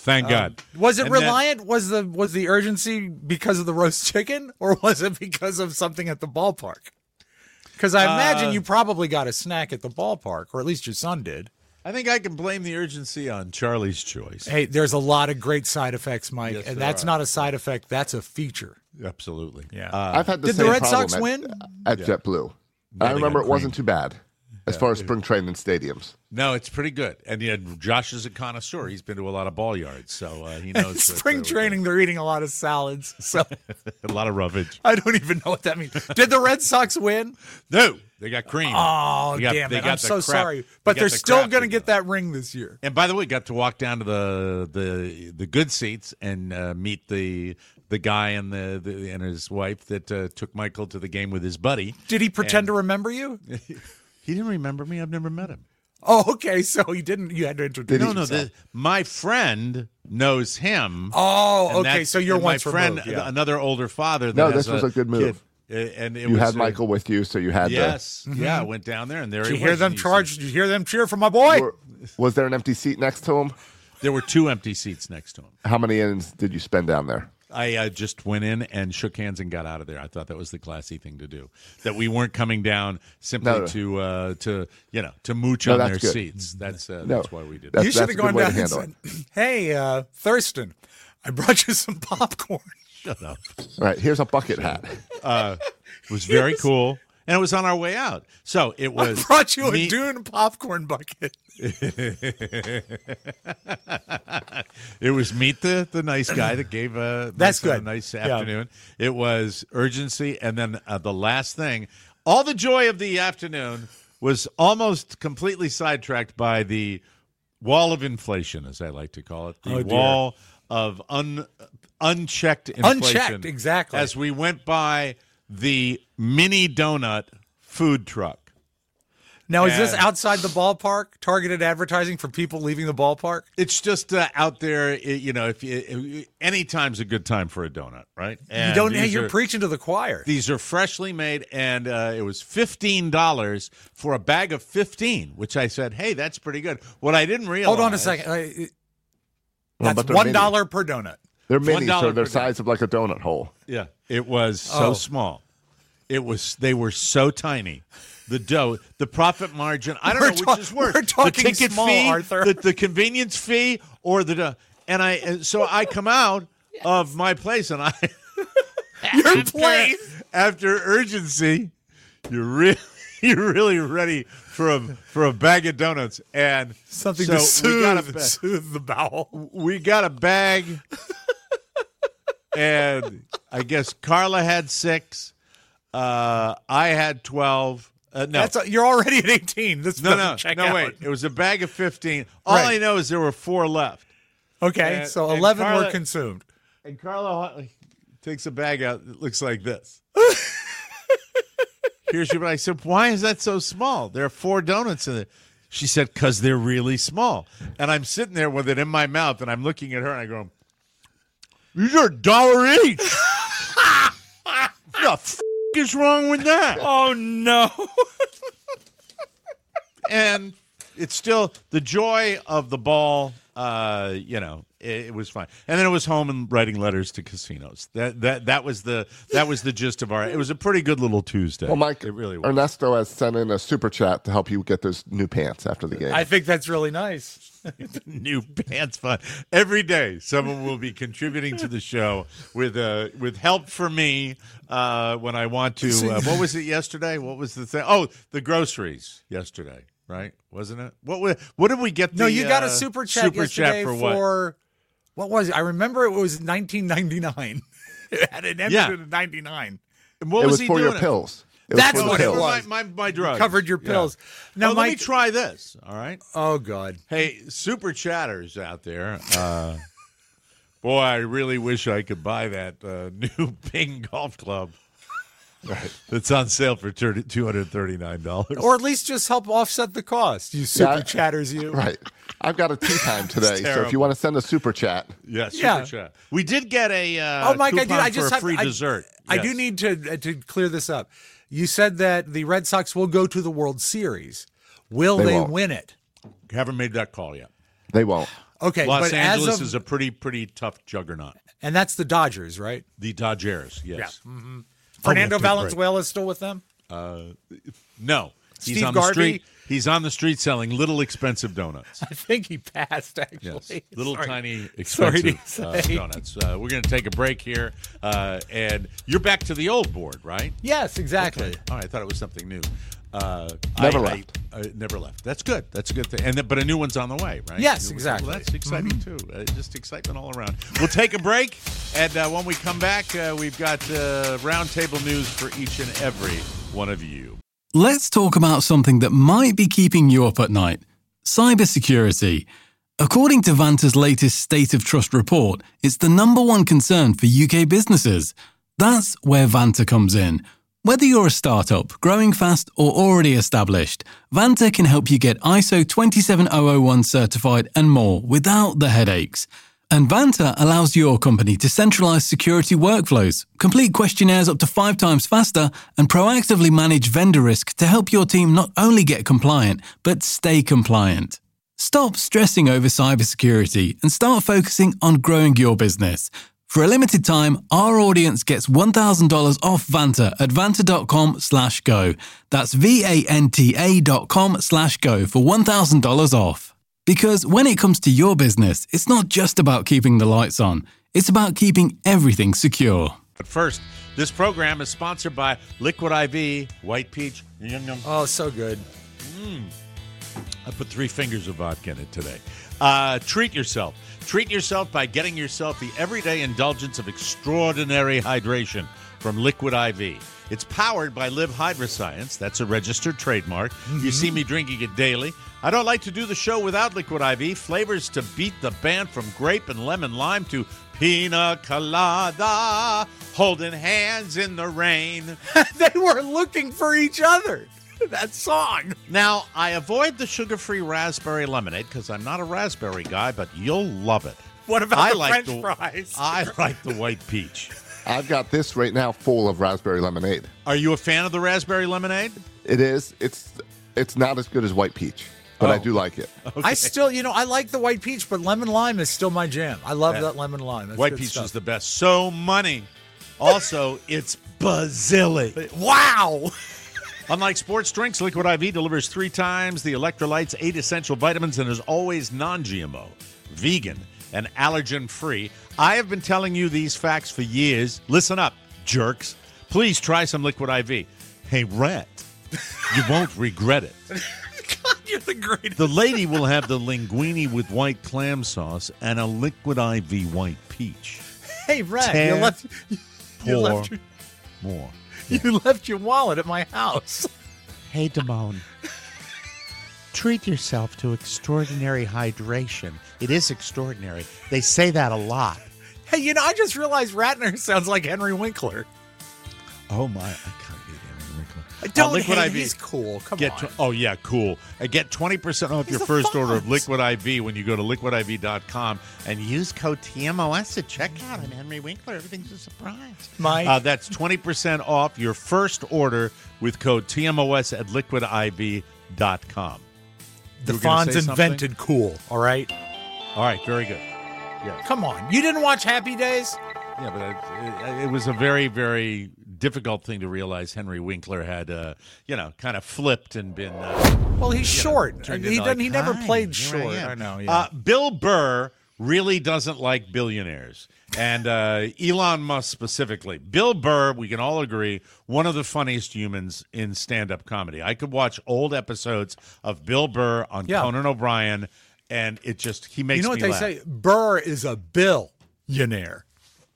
Thank God. Was it And then- reliant? was the was the urgency because of the roast chicken, or was it because of something at the ballpark? Because I imagine Uh, you probably got a snack at the ballpark, or at least your son did. I think I can blame the urgency on Charlie's choice. Hey, there's a lot of great side effects, Mike, Yes, and there that's are. not a side effect. That's a feature. Absolutely. Yeah. Uh, I've had the Did the same Red problem Sox at, win? at JetBlue. Yeah, I they remember got it wasn't creamed. too bad as far as spring training stadiums. no, it's pretty good. And yeah, Josh is a connoisseur. He's been to a lot of ball yards, so uh, he knows. what, Spring uh, training, they're eating a lot of salads, so a lot of roughage. I don't even know what that means. Did the Red Sox win? No, they got cream. Oh, They got- damn they it! got I'm the so crap- sorry, they but got they're the still crap going to to get go. that ring this year. And by the way, got to walk down to the the the good seats and uh, meet the the guy and the, the and his wife that uh, took Michael to the game with his buddy. Did he pretend to remember you? He didn't remember me. I've never met him. Oh, okay. So he didn't. You had to introduce. No, no. yourself. The, my friend knows him. Oh, and okay. that's- So you're and my once friend, removed, yeah. another older father. That No, has this was a good move. kid. Uh, And it You was, had uh, Michael with you, so you had Yes, yeah. I went down there, and there Did you he hear was, them and he charge? said- Did you hear them cheer for my boy? the. Were- Was there an empty seat next to him? There were two empty seats next to him. How many innings did you spend down there? I uh, just went in and shook hands and got out of there. I thought that was the classy thing to do. That we weren't coming down simply No, no. to uh, to you know to mooch No, on their that's good. seats. That's uh, No, that's why we did that's- that. You should have a good gone way to down and handle said, "Hey, uh, Thurston, I brought you some popcorn." Shut up. All right, here's a bucket hat. Uh, it was very cool, and it was on our way out. So it I was. brought you a me- Dune popcorn bucket. It was meet the the nice guy that gave a That's nice, good. a nice Yeah. afternoon. It was urgency, and then uh, the last thing, all the joy of the afternoon was almost completely sidetracked by the wall of inflation, as I like to call it, the Oh, dear. wall of un unchecked inflation. Unchecked, exactly. As we went by the mini donut food truck. Now, is this And- outside the ballpark? Targeted advertising for people leaving the ballpark? It's just uh, out there, it- you know. If you, any time's a good time for a donut, right? You And don't. Hey, these you're are- preaching to the choir. These are freshly made, and uh, it was fifteen dollars for a bag of fifteen. Which I said, "Hey, that's pretty good." What I didn't realize. Hold on a second. Uh, it- Well, That's but they're one mini. dollar per donut. They're One mini, dollar so they're per size of like a donut hole. Yeah, it was so Oh. small. It was. They were so tiny. The dough, the profit margin. I don't We're know which ta- is worse. we're talking the ticket small, fee, Arthur. The, the convenience fee, or the. dough. And I. And so I come out of my place, and I. Your place. After urgency, you're really you're really ready for a for a bag of donuts and Something so to we soothe, got a ba- soothe the bowel. we got a bag, and I guess Carla had six, uh, I had twelve. Uh, no, That's a, you're already at eighteen. This no, doesn't no, check no. out. Wait, it was a bag of fifteen. All Right. I know is there were four left, Okay, and- so and eleven Carla- were consumed. and Carla takes a bag out that looks like this. Here's your. I said, "Why is that so small? There are four donuts in it." She said, "Because they're really small." And I'm sitting there with it in my mouth, and I'm looking at her, and I go, "These are a dollar each." What the f- is wrong with that? Oh no! And it's still the joy of the ball. Uh, you know, it, it was fine. And then it was home and writing letters to casinos. That that that was the that was the gist of our. It was a pretty good little Tuesday. Well, Mike, it really was. Ernesto has sent in a super chat to help you get those new pants after the game. I think that's really nice. New pants fun every day. Someone will be contributing to the show with uh with help for me uh, when I want to. Uh, what was it yesterday? What was the thing? Oh, the groceries yesterday. Right, wasn't it? What wa- what did we get? No, the, you got a uh, super chat super yesterday chat for what? for what was it? I remember it was nineteen ninety-nine. It had an ended Yeah. at ninety-nine. And what it was, was he for doing your it? pills. It That's was for what the it pills. was. My, my, my drugs. Covered your Yeah. pills. Now, Now, let me Mike. try this, all right? Oh God. Hey, super chatters out there. Uh, boy, I really wish I could buy that uh, new Ping golf club. Right. It's on sale for two hundred thirty-nine dollars. Or at least just help offset the cost. You super Yeah, I- chatters, you. Right. I've got a tea time today, so if terrible. you want to send a super chat, Yeah, super Yeah. chat. We did get a uh, Oh, Mike, I coupon did. I just for a have free I, dessert. I Yes. do need to uh, to clear this up. You said that the Red Sox will go to the World Series. Will They they, won't. win it? Haven't made that call yet. they won't. Okay, Los but Angeles as of, is a pretty, pretty tough juggernaut. and that's the Dodgers, right? The Dodgers, yes. Yeah. Mm-hmm. Fernando Oh, we have to break. Valenzuela is still with them? No. He's Steve on the Garvey? street. He's on the street selling little expensive donuts. I think he passed, actually. Yes, little Sorry. tiny Sorry to expensive uh, say. donuts. Uh, we're going to take a break here, uh, and you're back to the old board, right? Yes, exactly. Okay. All right, I thought it was something new. Uh, Never I, left. I, uh, never left. That's good. That's a good thing. And then, but a new one's on the way, right? Yes, New one's- exactly. Well, that's exciting too. Uh, just excitement all around. We'll take a break, and uh, when we come back, uh, we've got uh, roundtable news for each and every one of you. Let's talk about something that might be keeping you up at night: cybersecurity. According to Vanta's latest State of Trust report, it's the number one concern for U K businesses. That's where Vanta comes in. Whether you're a startup, growing fast, or already established, Vanta can help you get I S O twenty-seven thousand one certified and more without the headaches. And Vanta allows your company to centralize security workflows, complete questionnaires up to five times faster, and proactively manage vendor risk to help your team not only get compliant, but stay compliant. Stop stressing over cybersecurity and start focusing on growing your business. For a limited time, our audience gets one thousand dollars off Vanta at vanta.com slash go. That's V-A-N-T-A dot com slash go for one thousand dollars off. Because when it comes to your business, it's not just about keeping the lights on. It's about keeping everything secure. But first, this program is sponsored by Liquid I V, White Peach. Yum, yum. Oh, so good. I put three fingers of vodka in it today. Uh, treat yourself. Treat yourself by getting yourself the everyday indulgence of extraordinary hydration from Liquid I V. It's powered by Live Hydroscience. That's a registered trademark. Mm-hmm. You see me drinking it daily. I don't like to do the show without Liquid I V. Flavors to beat the band from grape and lemon lime to pina colada, holding hands in the rain. They were looking for each other. That song. Now, I avoid the sugar-free raspberry lemonade because I'm not a raspberry guy, but you'll love it. What about I the like French the, fries? I like the white peach. I've got this right now full of raspberry lemonade. Are you a fan of the raspberry lemonade? It is. It's it's not as good as white peach, but Oh. I do like it. Okay. I still, you know, I like the white peach, but lemon lime is still my jam. I love Yeah. that lemon lime. That's White good peach stuff. is the best. So money. Also, it's basilic. Wow. Unlike sports drinks, Liquid I V delivers three times the electrolytes, eight essential vitamins, and is always non-G M O, vegan, and allergen-free. I have been telling you these facts for years. Listen up, jerks. Please try some Liquid I V. Hey, Rhett, you won't regret it. God, you're the greatest. The lady will have the linguine with white clam sauce and a Liquid I V white peach. Hey, Red, Tear you left, you Pour left, your, more. you left your wallet at my house. Hey, Damone. Treat yourself to extraordinary hydration. It is extraordinary. They say that a lot. Hey, you know, I just realized Ratner sounds like Henry Winkler. Oh, my. I can't get Henry Winkler. I don't Uh, Liquid hate I him. V. He's cool. Come Get on. tw- oh, yeah, cool. Uh, get twenty percent off He's your the first order of Fonz. Liquid I V when you go to liquid I V dot com and use code T M O S at checkout. I'm Henry Winkler. Everything's a surprise. Mike. Uh, that's twenty percent off your first order with code T M O S at liquid I V dot com. the You were gonna Fonz say something? invented cool, all right? All right, very good. Come on. You didn't watch Happy Days? Yeah, but it, it, it was a very, very difficult thing to realize Henry Winkler had, uh, you know, kind of flipped and been. Uh, Well, he's short. turned He, into doesn't, like, he never "Hi, played here I short. am." I know, yeah. Uh, Bill Burr really doesn't like billionaires, and uh, Elon Musk specifically. Bill Burr, we can all agree, one of the funniest humans in stand-up comedy. I could watch old episodes of Bill Burr on Yeah. Conan O'Brien, and it just he makes you know what me they laugh. say? Burr is a billionaire.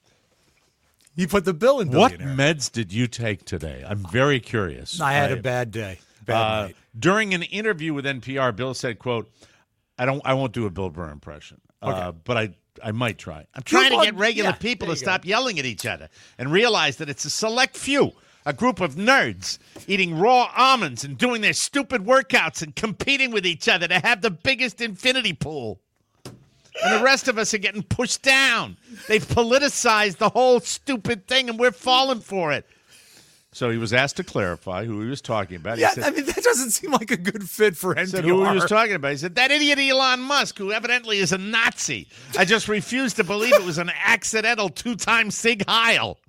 He put the bill in What billionaire. meds did you take today? I'm very curious. I had a a bad day. Bad Uh, night. during an interview with N P R, Bill said, "quote I don't, I won't do a Bill Burr impression, uh, but I, I might try. I'm trying to want- get regular yeah, people there to you go. stop yelling at each other and realize that it's a select few, a group of nerds eating raw almonds and doing their stupid workouts and competing with each other to have the biggest infinity pool." And the rest of us are getting pushed down. They've politicized the whole stupid thing, and we're falling for it. So he was asked to clarify who he was talking about. He Yeah, said, I mean, that doesn't seem like a good fit for N P R. said who he was talking about. He said, that idiot Elon Musk, who evidently is a Nazi. I just refuse to believe it was an accidental two-time Sieg Heil.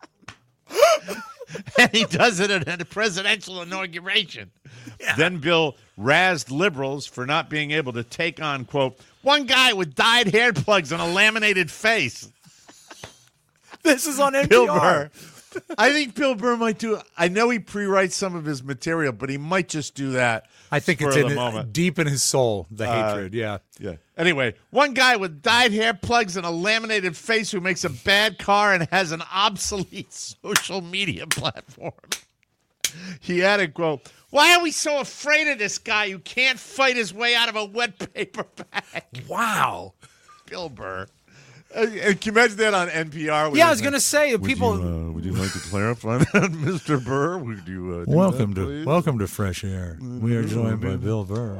And he does it at a presidential inauguration. Yeah. Then Bill razzed liberals for not being able to take on, quote, one guy with dyed hair plugs and a laminated face. This is on N P R. Bill Burr. I think Bill Burr might do it. I know he pre-writes some of his material, but he might just do that. I think it's for in the it, moment. deep in his soul, the Uh, hatred. Yeah. Yeah. Anyway, one guy with dyed hair plugs and a laminated face who makes a bad car and has an obsolete social media platform. He added, quote, why are we so afraid of this guy who can't fight his way out of a wet paper bag? Wow. Bill Burr. Uh, can you imagine that on N P R? Yeah, I was going to say, would people. You, uh, would you like to clarify that, Mister Burr? Would you uh, do Welcome that, to please? welcome to Fresh Air. We are joined by Bill Burr.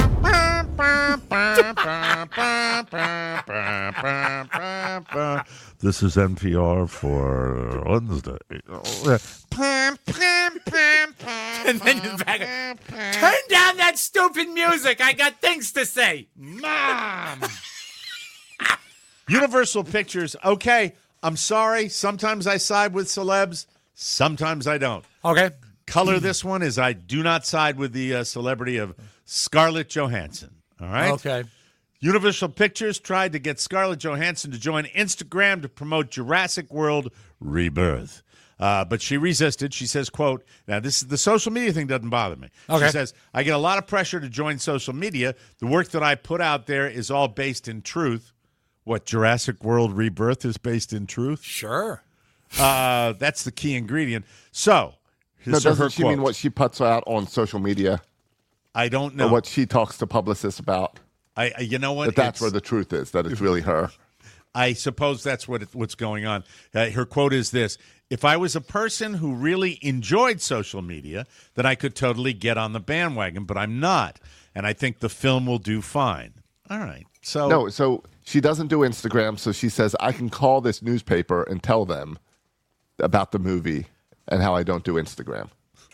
This is N P R for Wednesday. And then you're back. Turn down that stupid music. I got things to say. Mom! Universal Pictures. Okay, I'm sorry. Sometimes I side with celebs. Sometimes I don't. Okay. Color this one is I do not side with the uh, celebrity of Scarlett Johansson. All right? Okay. Universal Pictures tried to get Scarlett Johansson to join Instagram to promote Jurassic World Rebirth. Uh, but she resisted. She says, quote, now this is the social media thing doesn't bother me. Okay. She says, I get a lot of pressure to join social media. The work that I put out there is all based in truth. What, Jurassic World Rebirth is based in truth? Sure. Uh, that's the key ingredient. So, No, so doesn't her she quote. mean what she puts out on social media I don't know. or what she talks to publicists about? I, I- you know what? That that's It's- where the truth is, that it's really her. I suppose that's what it, what's going on. Uh, her quote is this: if I was a person who really enjoyed social media, then I could totally get on the bandwagon, but I'm not. And I think the film will do fine. All right. So No, so she doesn't do Instagram, so she says, I can call this newspaper and tell them about the movie and how I don't do Instagram.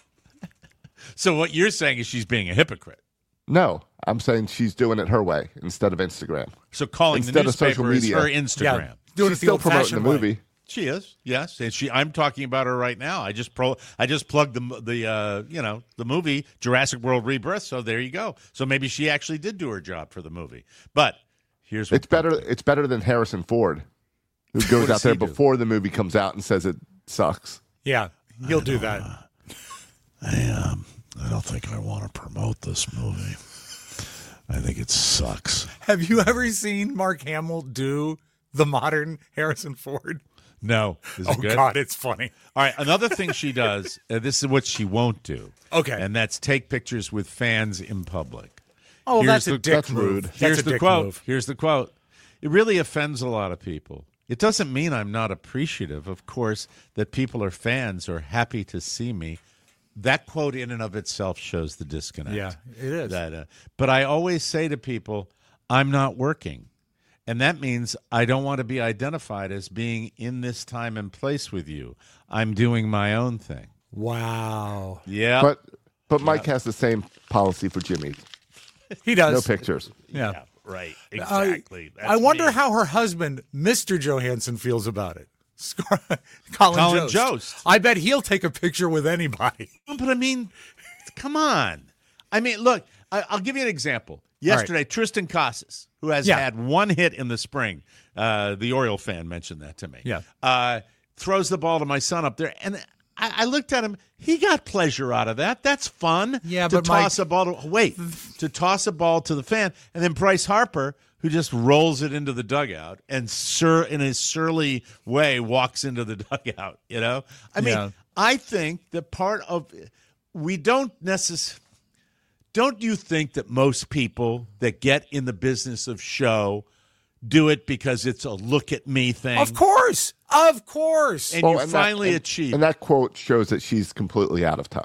So what you're saying is she's being a hypocrite. No, I'm saying she's doing it her way instead of Instagram. So calling Instead the of newspaper social is media. her Instagram. Yeah. Doing She's it the still promoting the old-fashioned way. movie. She is, yes, and she. I'm talking about her right now. I just pro. I just plugged the the uh, you know the movie Jurassic World Rebirth. So there you go. So maybe she actually did do her job for the movie. But here's what It's better. It's better than Harrison Ford, who goes does out there he do? before the movie comes out and says it sucks. Yeah, he'll do that. I um, I don't think I want to promote this movie. I think it sucks. Have you ever seen Mark Hamill do the modern Harrison Ford? No, is it Oh, good? God, it's funny. All right, another thing she does. Uh, this is what she won't do. Okay. and that's take pictures with fans in public. Oh, Here's that's a the- dick that's move. rude. That's Here's a the dick quote. move. Here's the quote. It really offends a lot of people. It doesn't mean I'm not appreciative, of course, that people are fans or happy to see me. That quote in and of itself shows the disconnect. Yeah, it is. That, uh, but I always say to people, I'm not working. And that means I don't want to be identified as being in this time and place with you. I'm doing my own thing. Wow. Yeah. But but Mike has the same policy for Jimmy. He does. No pictures. Yeah. yeah, right. I- Exactly. That's I wonder me. how her husband, Mister Johansson, feels about it. Scar- Colin, Colin Jost. Jost. I bet he'll take a picture with anybody. But I mean, come on. I mean, look, I, I'll give you an example. Yesterday, Tristan Casas, who has Yeah. had one hit in the spring, uh, the Oriole fan mentioned that to me. Yeah. Uh, throws the ball to my son up there, and I, I looked at him. He got pleasure out of that. That's fun. Yeah, to but Mike- toss a ball to wait to toss a ball to the fan, and then Bryce Harper, who just rolls it into the dugout and sur in his surly way walks into the dugout. You know, I mean, Yeah. I think that part of we don't necessarily. Don't you think that most people that get in the business of show do it because it's a look at me thing? Of course. Of course. And Well, you and that- finally and- achieve. And that quote shows that she's completely out of touch.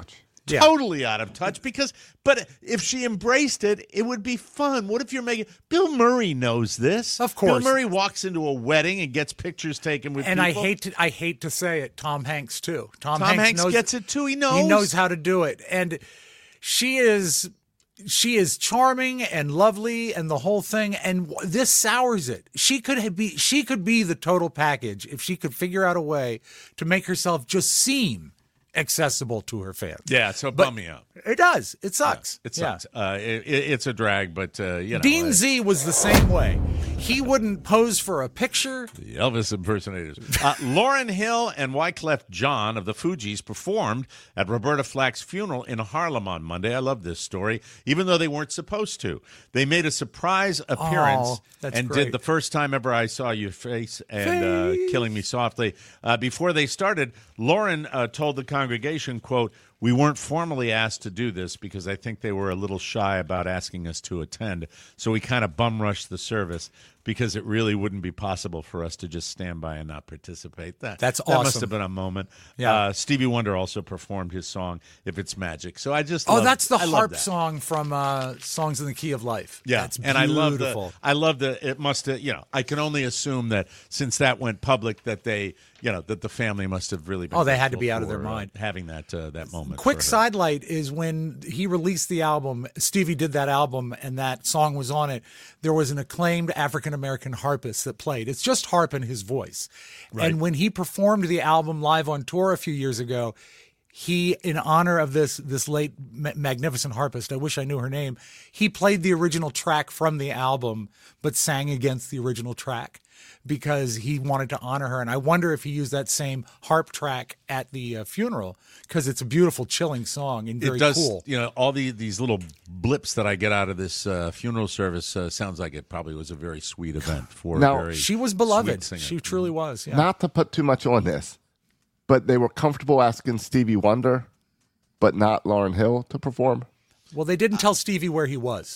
Yeah. Totally out of touch because, but if she embraced it, it would be fun. What if you're making, Bill Murray knows this. Of course. Bill Murray walks into a wedding and gets pictures taken with And people. I hate to I hate to say it, Tom Hanks too. Tom, Tom Hanks, Hanks knows, gets it too. He knows. He knows how to do it. And she is she is charming and lovely and the whole thing, and this sours it. She could be she could be the total package if she could figure out a way to make herself just seem accessible to her fans. Yeah, so But bum me up. It does. It sucks. It Yeah. sucks. Uh, it, it, it's a drag, but uh, you know. Dean uh, Z was the same way. He wouldn't pose for a picture. The Elvis impersonators. Uh, Lauryn Hill and Wyclef Jean of the Fugees performed at Roberta Flack's funeral in Harlem on Monday. I love this story, even though they weren't supposed to. They made a surprise appearance Oh, that's and great. did The First Time Ever I Saw Your Face and uh, Killing Me Softly. Uh, before they started, Lauren uh, told the congregation, quote, "We weren't formally asked to do this because I think they were a little shy about asking us to attend. So we kind of bum rushed the service because it really wouldn't be possible for us to just stand by and not participate." That, That's that must awesome. have been a moment. Yeah. Uh, Stevie Wonder also performed his song, If It's Magic. So I just Oh, love- that's the I love harp that. song from uh, Songs in the Key of Life. Yeah, That's and I love the. beautiful. I love the. It must have. You know, I can only assume that since that went public, that they, you know, that the family must have really been. Oh, they had to grateful be out of their for, uh, mind. having that uh, that moment. Quick for her. sidelight is when he released the album, Stevie did that album, and that song was on it. There was an acclaimed African American harpist that played. It's just harp and his voice. Right. And when he performed the album live on tour a few years ago, he, in honor of this this late ma- magnificent harpist, I wish I knew her name, he played the original track from the album, but sang against the original track because he wanted to honor her. And I wonder if he used that same harp track at the uh, funeral because it's a beautiful, chilling song and very it does, cool. You know, all the these little blips that I get out of this uh, funeral service uh, sounds like it probably was a very sweet event for Now, a very She was sweet beloved. singer. She truly was. Yeah. Not to put too much on this, but they were comfortable asking Stevie Wonder, but not Lauryn Hill to perform. Well, they didn't tell Stevie where he was.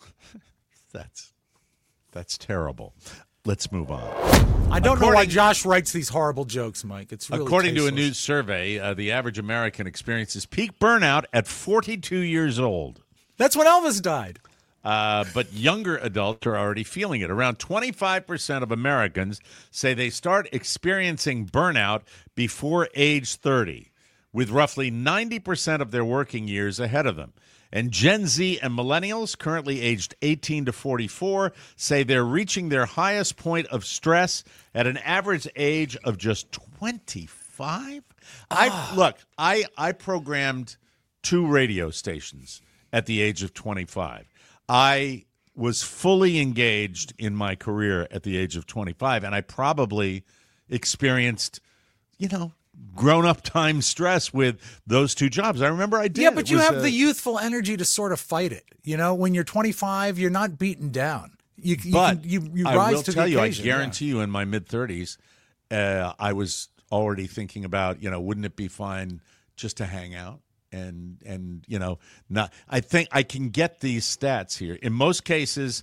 That's that's terrible. Let's move on. I don't know why According- Josh writes these horrible jokes, Mike. It's really According to a tasteless. new survey, uh, the average American experiences peak burnout at forty-two years old. That's when Elvis died. Uh, but younger adults are already feeling it. Around twenty-five percent of Americans say they start experiencing burnout before age thirty, with roughly ninety percent of their working years ahead of them. And Gen Z and millennials, currently aged eighteen to forty-four, say they're reaching their highest point of stress at an average age of just twenty-five. I look, I I programmed two radio stations at the age of twenty-five. I was fully engaged in my career at the age of twenty-five, and I probably experienced, you know, grown-up time stress with those two jobs. I remember I did. Yeah, but It you was, have uh, the youthful energy to sort of fight it. You know, when you're twenty-five, you're not beaten down. You, you, But can, you, you I rise will to tell the you, occasion. I guarantee you, in my mid-thirties, uh, I was already thinking about, you know, wouldn't it be fine just to hang out? And and you know, not. I think I can get these stats here. In most cases,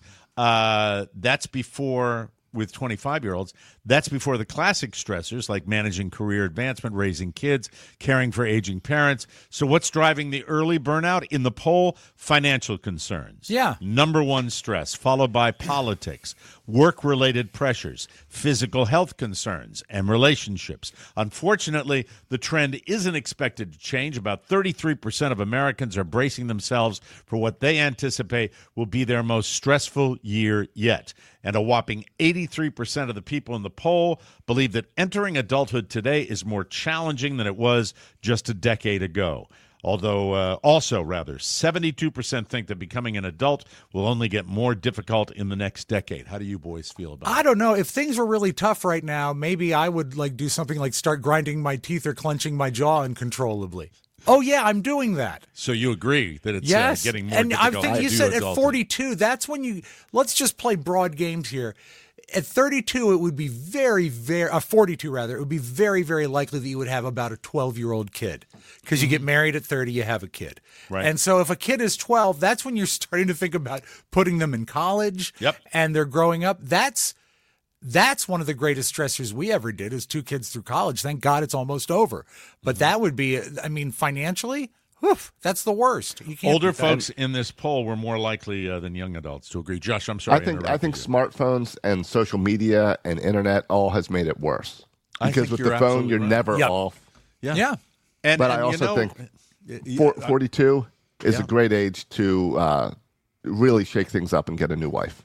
uh, that's before with twenty-five-year-olds. That's before the classic stressors like managing career advancement, raising kids, caring for aging parents. So what's driving the early burnout in the poll? Financial concerns. Yeah. Number one stress, followed by politics, work-related pressures, physical health concerns, and relationships. Unfortunately, the trend isn't expected to change. About thirty-three percent of Americans are bracing themselves for what they anticipate will be their most stressful year yet. And a whopping eighty-three percent of the people in the poll believe that entering adulthood today is more challenging than it was just a decade ago. Although, uh, also, rather, seventy-two percent think that becoming an adult will only get more difficult in the next decade. How do you boys feel about I it? don't know. If things were really tough right now, maybe I would like do something like start grinding my teeth or clenching my jaw uncontrollably. Oh, yeah, I'm doing that. So you agree that it's Yes. uh, getting more and I difficult think to you do said at adulthood? forty-two, that's when you, let's just play broad games here. At thirty-two, it would be very, very, uh, forty-two rather, it would be very, very likely that you would have about a twelve-year-old kid because you get married at thirty, you have a kid. Right. And so if a kid is twelve, that's when you're starting to think about putting them in college. Yep. And they're growing up. That's That's one of the greatest stressors we ever did is two kids through college. Thank God it's almost over. But that would be, I mean, financially, Oof, that's the worst. You can't Older do that. folks in this poll were more likely uh, than young adults to agree. Josh, I'm sorry. I think to I think interrupt smartphones and social media and internet all has made it worse. I Because think with you're the phone, absolutely you're right. never Yeah. off. you. Yeah. And, But and I you also know, think y- y- For, I- forty-two is Yeah. a great age to uh, really shake things up and get a new wife.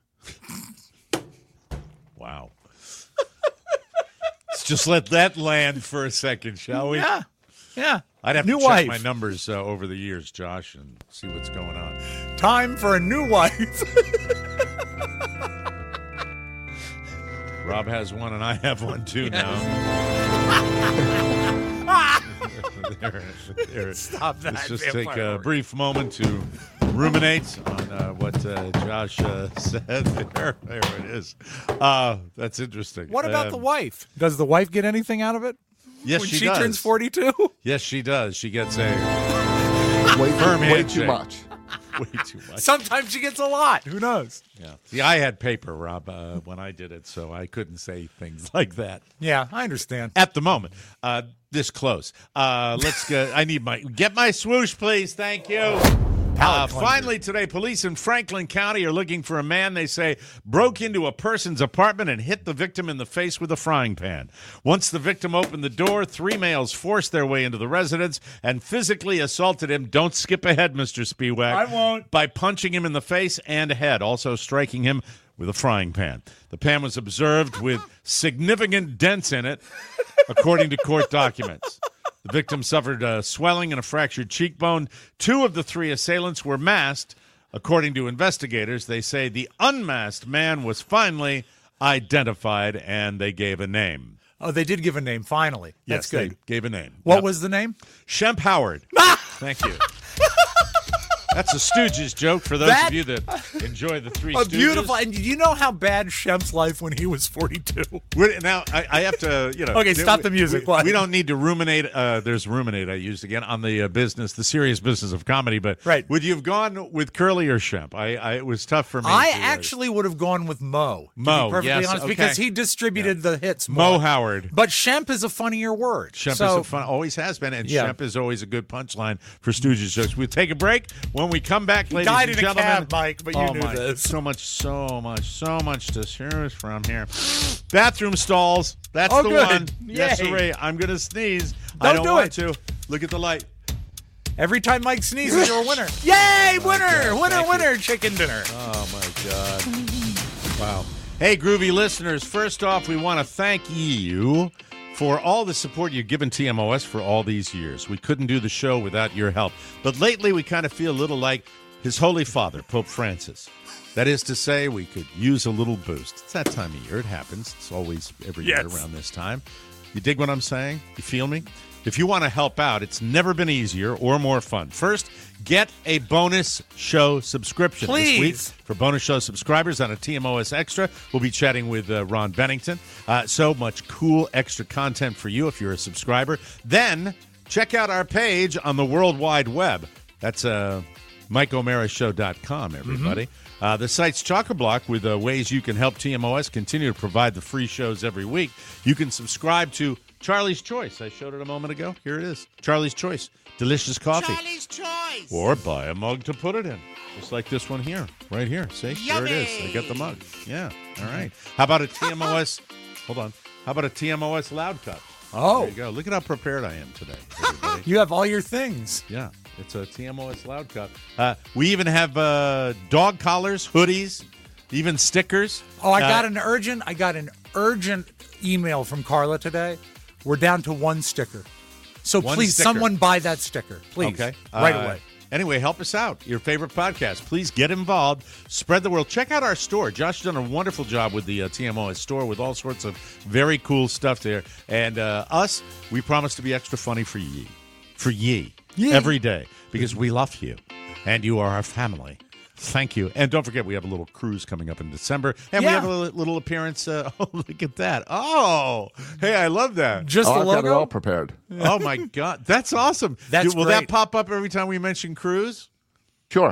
Wow. Let's just let that land for a second, shall we? Yeah. Yeah. I'd have new to check wife. my numbers uh, over the years, Josh, and see what's going on. Time for a new wife. Rob has one, and I have one too now. there, there. Stop that. Let's just vampire take a word. brief moment to ruminate on uh, what uh, Josh uh, said. There, there it is. Uh, that's interesting. What about Um, the wife? Does the wife get anything out of it? Yes, when she, she does. turns forty-two? Yes, she does. She gets a Way, Firm way handshake. too much. way too much. Sometimes she gets a lot. Who knows? Yeah. See, I had paper, Rob, uh, when I did it, so I couldn't say things like that Yeah, I understand. at the moment. Uh, this close. Uh, let's go. I need my get my swoosh, please. Thank you. Uh, Palate cleanser. finally, today, police in Franklin County are looking for a man they say broke into a person's apartment and hit the victim in the face with a frying pan. Once the victim opened the door, three males forced their way into the residence and physically assaulted him. Don't skip ahead, Mister Spiewak. I won't. By punching him in the face and head, also striking him with a frying pan. The pan was observed with significant dents in it, according to court documents. The victim suffered uh, swelling and a fractured cheekbone. Two of the three assailants were masked. According to investigators, they say the unmasked man was finally identified, and they gave a name. Oh, they did give a name, finally. That's yes, good. They gave a name. What Yep. was the name? Shemp Howard. Thank you. That's a Stooges joke for those That- of you that enjoy the Three A Stooges. beautiful. And you know how bad Shemp's life when he was forty-two? We're, now, I, I have to, you know. Okay, stop we- the music. We, What? we don't need to ruminate. Uh, there's ruminate I used again on the uh, business, the serious business of comedy. But Right. would you have gone with Curly or Shemp? I, I it was tough for me. I to, uh, actually would have gone with Mo. To Mo, be perfectly yes, honest, okay. because he distributed the hits Mo more. Howard. But Shemp is a funnier word. Shemp so, is a fun, always has been, and Yeah. Shemp is always a good punchline for Stooges jokes. We'll take a break. When we come back, ladies died and in a gentlemen, cab, Mike, but you oh knew my, this. So much, so much, so much to choose from here. Bathroom stalls. That's Oh, the good. one. Yes, Yay. sirree. I'm gonna sneeze. I Don't don't do want it. to. Look at the light. Every time Mike sneezes, you're a winner. Yay, winner, God, winner, thank winner, chicken dinner. Oh, my God. Wow. Hey, groovy listeners. First off, we want to thank you for all the support you've given T M O S for all these years. We couldn't do the show without your help. But lately, we kind of feel a little like His Holy Father, Pope Francis. That is to say, we could use a little boost. It's that time of year. It happens. It's always every year Yes. around this time. You dig what I'm saying? You feel me? If you want to help out, it's never been easier or more fun. First, get a bonus show subscription this week. Please. For bonus show subscribers on a T M O S Extra, we'll be chatting with uh, Ron Bennington. Uh, so much cool extra content for you if you're a subscriber. Then check out our page on the World Wide Web. That's uh, Mike O'Mara Show dot com, everybody. Uh, the site's chock-a-block with uh, ways you can help T M O S continue to provide the free shows every week. You can subscribe to Charlie's Choice. I showed it a moment ago. Here it is. Charlie's Choice. Delicious coffee. Charlie's Choice. Or buy a mug to put it in. Just like this one here. Right here. See? There it is. I got the mug. Yeah. All right. How about a T M O S? Hold on. How about a T M O S Loud Cup? Oh, There you go. Look at how prepared I am today, everybody. you have all your things. Yeah. It's a T M O S Loud Cup. Uh, we even have uh, dog collars, hoodies, even stickers. Oh, I Uh, got an urgent. I got an urgent email from Carla today. We're down to one sticker. So One please, sticker. someone buy that sticker, please. Okay. Right Uh, away. Anyway, help us out. Your favorite podcast. Please get involved. Spread the word. Check out our store. Josh has done a wonderful job with the uh, T M O S store with all sorts of very cool stuff there. And uh, us, we promise to be extra funny for ye. For ye. Ye. Every day. Because we love you. And you are our family. Thank you. And don't forget, we have a little cruise coming up in December. And we Yeah. have a little, little appearance. Uh, oh, look at that. Oh, hey, I love that. Just Oh, the I've got it logo. all prepared. Oh, my God. That's awesome. That's Will that great. pop up every time we mention cruise? Sure.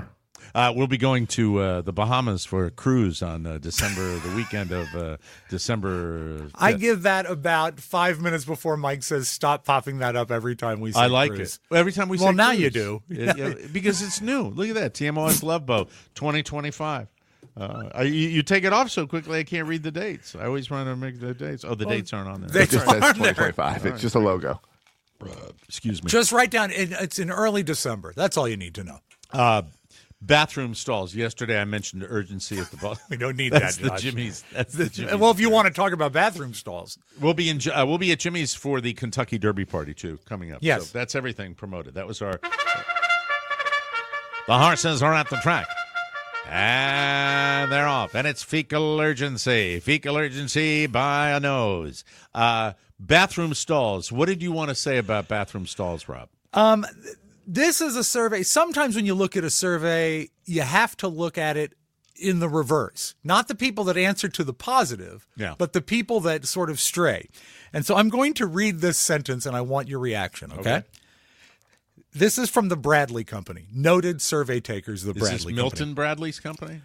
Uh, we'll be going to uh, the Bahamas for a cruise on uh, December, the weekend of uh, December fifth. I give that about five minutes before Mike says, stop popping that up every time we say I like cruise. it. Every time we say Well, now cruise. you do. It- yeah, because it's new. Look at that. T M O S Love Boat twenty twenty-five. Uh, I- you, you take it off so quickly I can't read the dates. I always want to make the dates. Oh, the dates aren't on there. They- It just Aren't says there? twenty twenty-five. It's just a logo. Excuse me. Just write down, it, it's in early December. That's all you need to know. Uh, bathroom stalls. Yesterday I mentioned urgency at the bar. We don't need That's that, the Josh. Jimmy's. That's the Jimmy's. Well, if you want to talk about bathroom stalls. We'll be in. Uh, we'll be at Jimmy's for the Kentucky Derby party too, coming up. Yes. So that's everything promoted. That was our. The horses are at the track, and they're off, and it's fecal urgency. Fecal urgency by a nose. Uh, bathroom stalls. What did you want to say about bathroom stalls, Rob? Um, this is a survey. Sometimes when you look at a survey, you have to look at it in the reverse. Not the people that answer to the positive, Yeah. but the people that sort of stray. And so I'm going to read this sentence, and I want your reaction, okay? Okay. This is from the Bradley Company, noted survey takers of the Is Bradley this Milton Company. Bradley's company?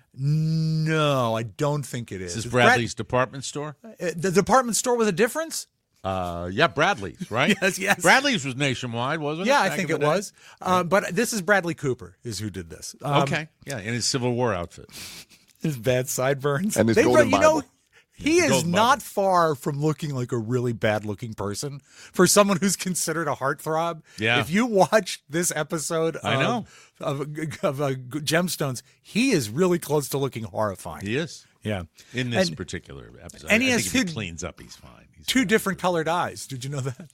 No, I don't think it is. Is this It's Brad- Bradley's department store? uh, the department store with a difference? Uh, yeah, Bradley's, right? Yes, yes. Bradley's was nationwide, wasn't it? Yeah, I back think in it the day? was. Uh, but this is Bradley Cooper is who did this. Um, Okay, yeah, in his Civil War outfit. His bad sideburns. And his They- golden you know, Bible. he the is golden not Bible. far from looking like a really bad looking person for someone who's considered a heartthrob. Yeah. If you watch this episode I of, know. of, of, uh, Gemstones, he is really close to looking horrifying. He is Yeah. in this And particular episode. and he I has think if two- he cleans up, he's fine. He's two fine. different colored eyes. Did you know that?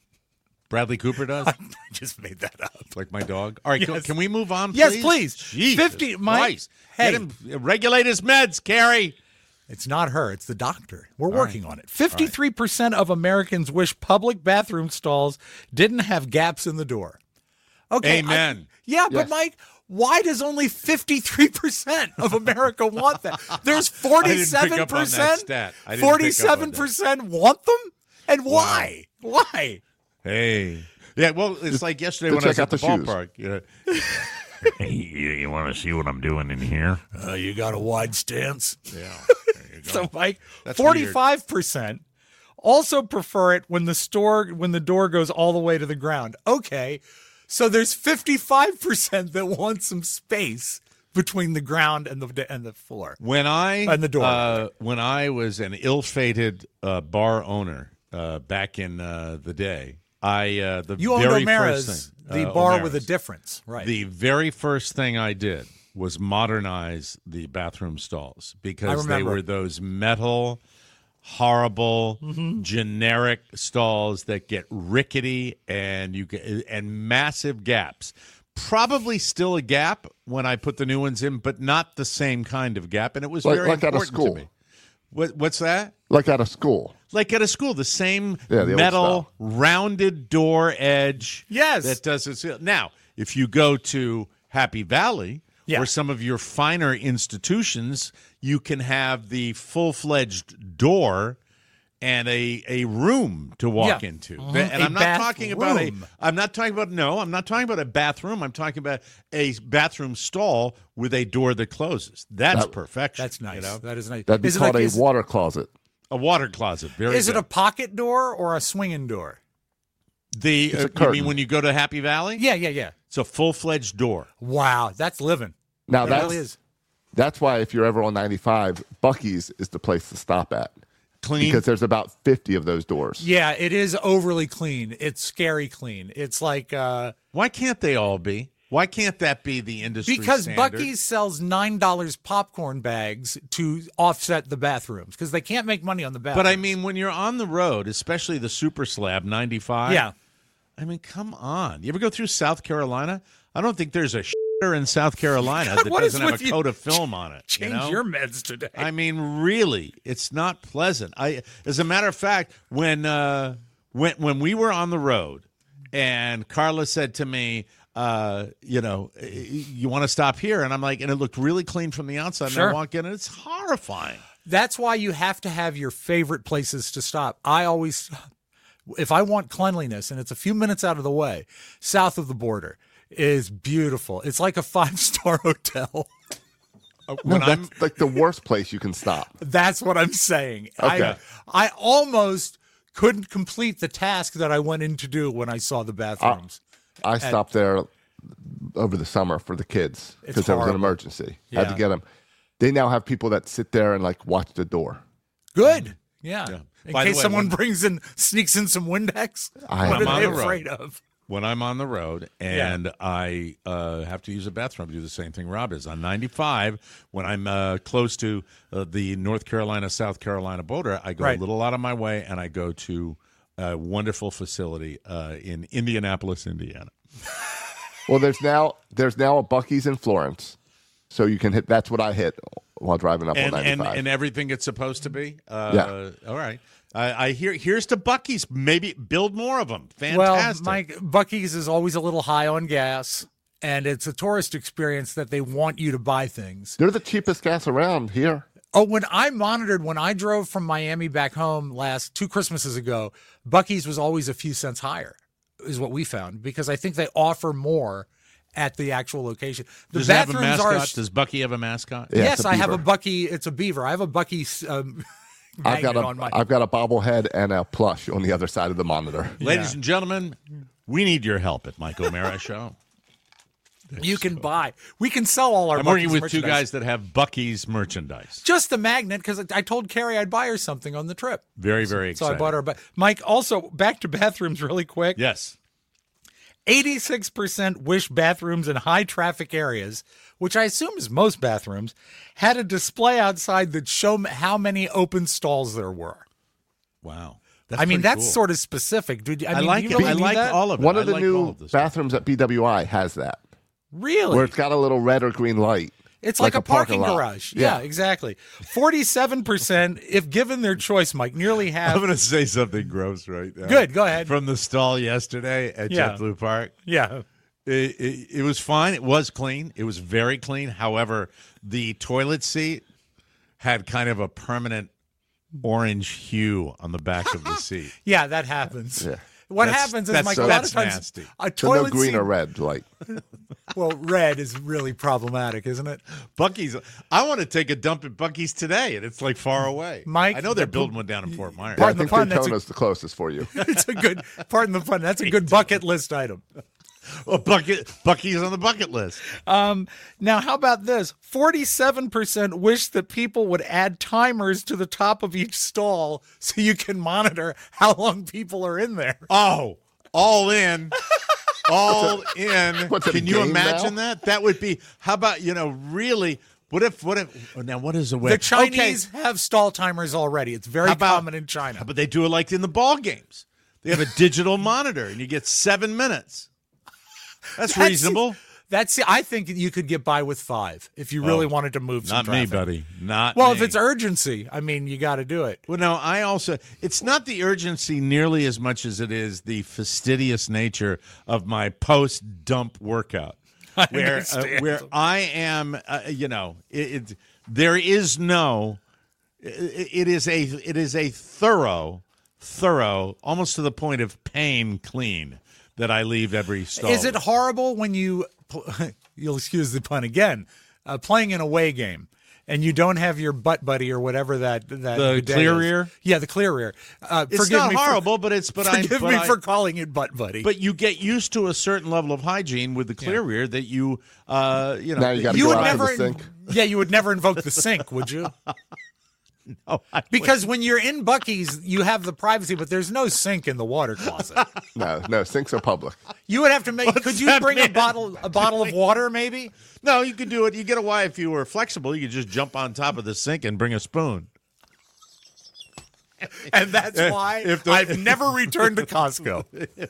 Bradley Cooper does, I just made that up. like my dog. All right, Yes. can, can we move on? Yes, please. please. Jesus fifty Mike, Christ. hey. Get him, regulate his meds, Carrie. It's not her. It's the doctor. We're working on it. fifty-three percent of Americans wish public bathroom stalls didn't have gaps in the door. Okay. I- Amen. yeah, but Yes. Mike, why does only fifty-three percent of America want that? There's I didn't pick forty-seven up on that percent. stat. I didn't pick up on forty-seven percent want them? And why? Why? Hey. Yeah, well, it's like yesterday to when I was check at the, out the shoes. ballpark. You know, Hey, you, you want to see what I'm doing in here? Uh, you got a wide stance. yeah. So, Mike, That's forty-five percent also prefer it when the store when the door goes all the way to the ground. Okay, so there's fifty-five percent that want some space between the ground and the and the floor. When I And the door. uh, when I was an ill-fated uh, bar owner uh, back in uh, the day, I uh, the You owned very O'Mara's, first thing, the uh, bar with a O'Mara's. difference, right? The very first thing I did was modernize the bathroom stalls I because they remember. were those metal, horrible, Mm-hmm. generic stalls that get rickety and you get and massive gaps. Probably still a gap when I put the new ones in, but not the same kind of gap. And it was Like- very like at a important school. to me. What, what's that? Like at a school. Like at a school, the same Yeah, the old metal style. rounded door edge. Yes. that does it. Now, if you go to Happy Valley Yeah. or some of your finer institutions, you can have the full fledged door and a a room to walk Yeah. into. Mhm. And A I'm not talking about a. bathroom. I'm not talking about no. I'm not talking about a bathroom. I'm talking about a bathroom stall with a door that closes. That's That- perfection. That's nice. You know? That is nice. That'd be is it called like, a is, water closet. A water closet. Very. is it good. a pocket door or a swinging door? The It's a uh, you curtain. mean when you go to Happy Valley? Yeah, yeah, yeah. It's a full fledged door. Wow, that's living. Now That that's really is. that's why if you're ever on ninety-five, Bucky's is the place to stop at Clean. because there's about fifty of those doors. Yeah, it is overly clean. It's scary clean. It's like uh Why can't they all be? Why can't that be the industry because standard? Bucky's sells nine dollars popcorn bags to offset the bathrooms because they can't make money on the bathrooms. But I mean, when you're on the road, especially the Super Slab ninety-five. yeah, I mean, come on. You ever go through South Carolina? I don't think there's a shitter in South Carolina that what is doesn't have with a you? coat of film on it. change you know? your meds today. I mean, really, it's not pleasant. I, as a matter of fact, when uh, when when we were on the road, and Carla said to me, uh, "You know, you want to stop here?" And I'm like, and it looked really clean from the outside. And Sure. I walk in, and it's horrifying. That's why you have to have your favorite places to stop. I always, if I want cleanliness and it's a few minutes out of the way, south of the border, is beautiful. It's like a five-star hotel. No, When that's I'm like the worst place you can stop. That's what I'm saying. Okay. I I almost couldn't complete the task that I went in to do when I saw the bathrooms. I stopped there over the summer for the kids It's because there was an horrible. emergency. I had to Yeah. get them. They now have people that sit there and like watch the door. Good. Yeah. Yeah. In By the case way, someone when- brings in, sneaks in some Windex. I- what I'm are on they the road. afraid of? when I'm on the road and I uh, have to use a bathroom, I do the same thing Rob is. On ninety-five, when I'm uh, close to uh, the North Carolina, South Carolina border, I go Right. a little out of my way and I go to a wonderful facility uh, in Indianapolis, Indiana. Well, there's now there's now a Buc-ee's in Florence, so you can hit. That's what I hit while driving up And, on and, ninety-five. and everything it's supposed to be? Uh, Yeah. All right. I, I hear. Here's to Buc-ee's. Maybe build more of them. Fantastic. Well, Mike, Buc-ee's is always a little high on gas, and it's a tourist experience that they want you to buy things. They're the cheapest gas around here. Oh, when I monitored, when I drove from Miami back home last two Christmases ago, Buc-ee's was always a few cents higher, is what we found, because I think they offer more at the actual location. The Does it have a bathrooms mascot? are. Does Buc-ee have a mascot? Yeah, yes, it's a I have a beaver. Buc-ee. It's a beaver. I have a Buc-ee's um, I've got magnet a on my. have got a bobblehead and a plush on the other side of the monitor. Ladies and gentlemen, we need your help at Mike O'Mara Show. You can buy. We can sell all our. I'm working Buc-ee's with two merchandise. guys that have Buc-ee's merchandise. Just the magnet, because I told Carrie I'd buy her something on the trip. Very, very So excited. I bought her. But Mike, also back to bathrooms really quick. Yes. eighty-six percent wish bathrooms in high traffic areas, which I assume is most bathrooms, had a display outside that showed how many open stalls there were. Wow. That's I mean, pretty that's cool. sort of specific. Dude, I, I mean, like do it. you really I need like that? all of it. One I of the like all new of this stuff. bathrooms at B W I has that, Really? where it's got a little red or green light. It's like, a parking, lot. garage. Yeah, exactly. forty-seven percent, if given their choice, Mike, nearly I'm half. going to say something gross right now. Good, go ahead. From the stall yesterday at Yeah. JetBlue Park. Yeah. It, it, it was fine. It was clean. It was very clean. However, the toilet seat had kind of a permanent orange hue on the back of the seat. Yeah, that happens. Yeah. What That's- happens is, that's- Mike, a lot of that's times nasty. a So no toilet green seat. or red light. Well, red is really problematic, isn't it? Buc-ee's. I want to take a dump at Buc-ee's today, and it's like far away. Mike, I know they're the- building one down in Fort Myers. Yeah, I Pardon the think pun, that's a- Daytona's the closest for you. It's a good, pardon the pun, that's a good bucket list item. Well, bucket, Buc-ee's on the bucket list. Um, now, how about this? forty-seven percent wish that people would add timers to the top of each stall so you can monitor how long people are in there. Oh, all in. All in. what's it, a Can you game imagine now? that? That would be, how about, you know, really, what if, what if, now what is a way? The Chinese have stall timers already. It's very How about- common in China. But they do it like in the ball games. They have a digital monitor, and you get seven minutes. That's, That's- reasonable. That's, I think you could get by with five if you really Oh, wanted to move some Not me, traffic. buddy. Not Well, me. if it's urgency, I mean, you got to do it. Well, no, I also, it's not the urgency nearly as much as it is the fastidious nature of my post dump workout. I where, uh, understand. where I am, uh, you know, it, it, there is no, it, it is a, it is a thorough, thorough, almost to the point of pain clean that I leave every stall. Is it horrible when you, you'll excuse the pun again, uh, playing an away game and you don't have your butt buddy or whatever that that The bidet clear is? rear? Yeah, the clear rear. Uh, It's forgive not me for- horrible, but it's, but I, forgive but me I- for calling it butt buddy. But you get used to a certain level of hygiene with the clear rear that you, uh, you know. Now you gotta you go would out to never, the sink. yeah, you would never invoke the sink, would you? No, I Because when you're in Buc-ee's, you have the privacy, but there's no sink in the water closet. No, no, sinks are public. You would have to make. Could you that bring a mean? bottle, a bottle of water, maybe? No, you could do it. You get away if you were flexible. You could just jump on top of the sink and bring a spoon. And that's why if the- I've never returned to Costco.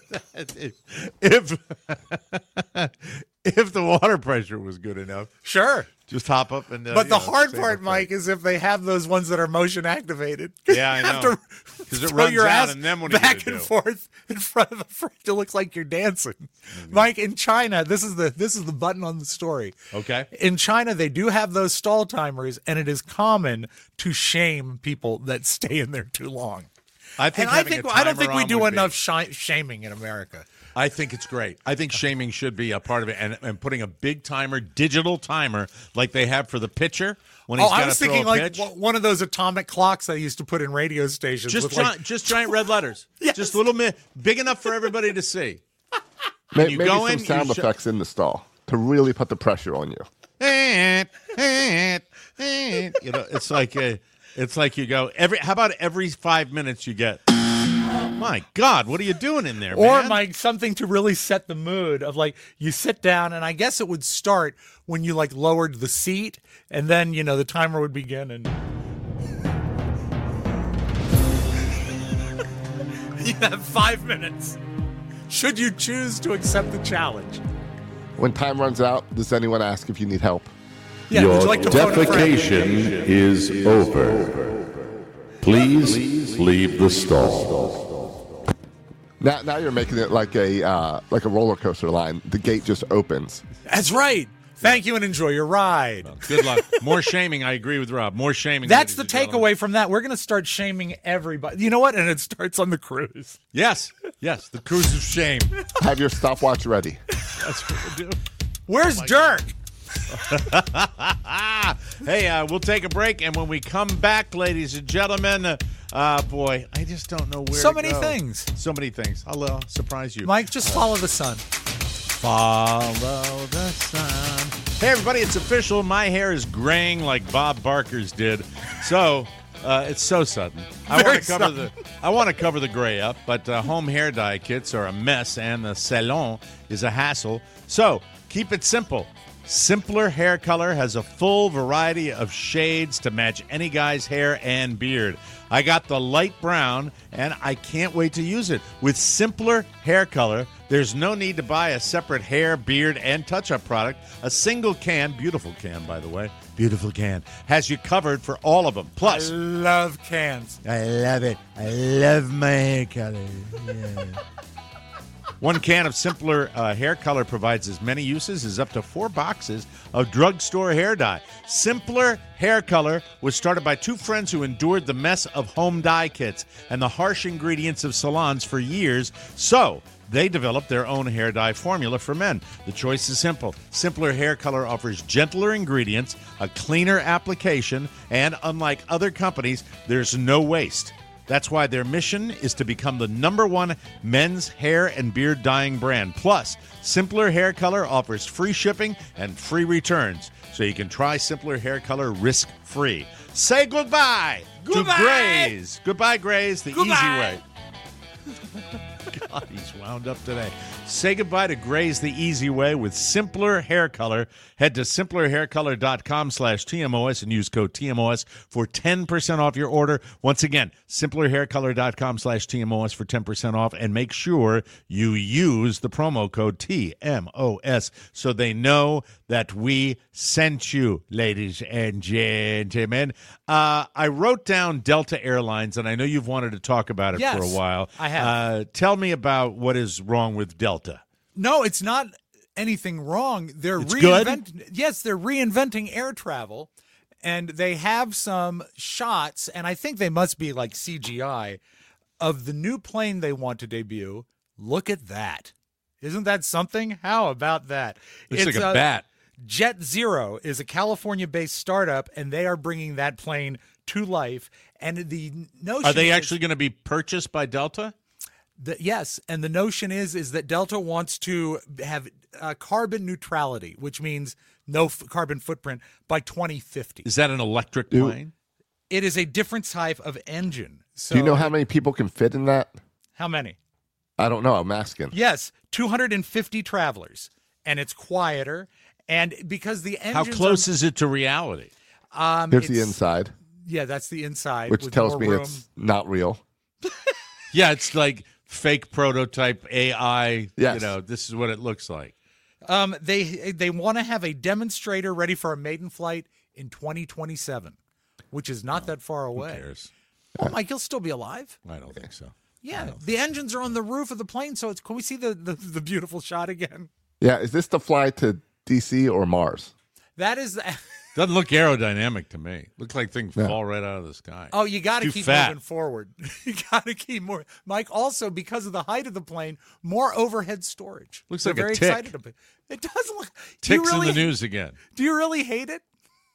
If if the water pressure was good enough, Sure. just hop up and. Uh, But you the know, hard save part, a Mike, is if they have those ones that are motion activated. Yeah, I You have know. to 'Cause it throw runs your out, ass and then what are you back gonna and do? forth in front of the fridge. It looks like you're dancing. Mike, in China, this is the this is the button on the story. Okay. In China, they do have those stall timers, and it is common to shame people that stay in there too long. I think And I having think a I don't timer think we on do would be- enough shi- shaming in America. I think it's great. I think shaming should be a part of it, and, and putting a big timer, digital timer, like they have for the pitcher when he's Oh, got I was to throw thinking a like pitch. w- one of those atomic clocks I used to put in radio stations. Just, with gi- like, just giant red letters. Yes. Just a little bit big enough for everybody to see. May- you Maybe go some in, you sound sh- effects in the stall to really put the pressure on you. You know, it's like a, it's like you go every. How about every five minutes you get? My God, what are you doing in there, or man? like something to really set the mood of like you sit down, and I guess it would start when you like lowered the seat, and then you know the timer would begin, and you have five minutes. Should you choose to accept the challenge? When time runs out, does anyone ask if you need help? Yeah, Your would you like to phone a friend? defecation is over. Please leave the stall. Now, now you're making it like a uh, like a roller coaster line. The gate just opens. That's right. Thank you and enjoy your ride. Good luck. More shaming. I agree with Rob. More shaming. That's the ladies and gentlemen. takeaway from that. We're going to start shaming everybody. You know what? And it starts on the cruise. Yes, yes. The cruise of shame. Have your stopwatch ready. That's what we do. Where's Dirk? Hey, uh, we'll take a break, and when we come back, ladies and gentlemen, uh, uh, boy, I just don't know where. So to many go. things. So many things. I'll uh, surprise you. Mike, just follow the sun. Follow the sun. Hey, everybody, it's official. My hair is graying like Bob Barker's did. So, uh, it's so sudden. I Very want to cover sudden. the I want to cover the gray up, but uh, home hair dye kits are a mess, and the salon is a hassle. So, keep it simple. Simpler Hair Color has a full variety of shades to match any guy's hair and beard. I got the light brown, and I can't wait to use it. With Simpler Hair Color, there's no need to buy a separate hair, beard, and touch-up product. A single can, beautiful can, by the way, beautiful can, has you covered for all of them. I Plus, love cans. I love it. I love my hair color. Yeah. One can of Simpler uh, Hair Color provides as many uses as up to four boxes of drugstore hair dye. Simpler Hair Color was started by two friends who endured the mess of home dye kits and the harsh ingredients of salons for years, so they developed their own hair dye formula for men. The choice is simple. Simpler Hair Color offers gentler ingredients, a cleaner application, and unlike other companies, there's no waste. That's why their mission is to become the number one men's hair and beard dyeing brand. Plus, Simpler Hair Color offers free shipping and free returns, so you can try Simpler Hair Color risk-free. Say goodbye, Goodbye. to Grays. Goodbye, Grays, the Goodbye. easy way. God, he's wound up today. Say goodbye to Grays the easy way with Simpler Hair Color. Head to simpler hair color dot com slash T M O S and use code T M O S for ten percent off your order. Once again, simpler hair color dot com slash T M O S for ten percent off, and make sure you use the promo code T M O S so they know that we sent you, ladies and gentlemen. Uh, I wrote down Delta Airlines, and I know you've wanted to talk about it Yes, for a while. I have. Uh, tell me about what is wrong with Delta. No, it's not anything wrong. They're It's good? reinventing. Yes, they're reinventing air travel, and they have some shots, and I think they must be like C G I of the new plane they want to debut. Look at that! Isn't that something? How about that? Looks like a bat. Jet Zero is a California-based startup, and they are bringing that plane to life. And the notion Are they is- actually going to be purchased by Delta? The, yes, and the notion is is that Delta wants to have uh, carbon neutrality, which means no f- carbon footprint by twenty fifty. Is that an electric Do- plane? It is a different type of engine. So Do you know how many people can fit in that? how many? I don't know. I'm asking. Yes, two hundred fifty travelers, and it's quieter. And because the How engines close are, is it to reality? um, Here's the it's- inside, Yeah, that's the inside, which with tells more me room. it's not real. Yeah, it's like fake prototype A I. Yes. You know, this is what it looks like. Um, they they want to have a demonstrator ready for a maiden flight in twenty twenty-seven, which is not that far Who away. cares? Oh, Mike, he'll still be alive. I don't think so. Yeah, the engines are on the roof of the plane, so it's. Can we see the, the, the beautiful shot again? Yeah, is this the fly to D C or Mars? That is, Doesn't look aerodynamic to me. Looks like things Yeah. fall right out of the sky. Oh, you got to Too keep fat. moving forward. You got to keep more. Mike, also because of the height of the plane, more overhead storage. Looks They're like a very tick. excited about it. It does look. Do you Ticks really, in the news again. Do you really hate it?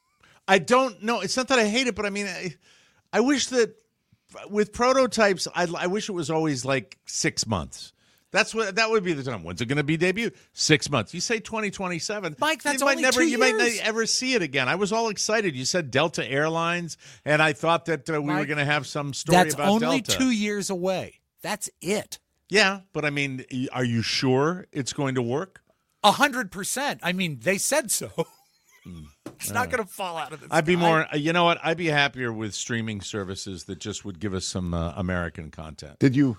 I don't know. It's not that I hate it, but I mean, I, I wish that with prototypes, I, I wish it was always like six months. That's what that would be the time. When's it going to be debuted? Six months. You say twenty twenty-seven, Mike, that's you might only never, two you might not years. ever see it again. I was all excited. You said Delta Airlines, and I thought that uh, we were Mike, going to have some story That's about only Delta. two years away. That's it. Yeah, but I mean, are you sure it's going to work? A hundred percent. I mean, they said so. Hmm. It's not going to fall out of the I'd be sky. more. You know what? I'd be happier with streaming services that just would give us some uh, American content. Did you?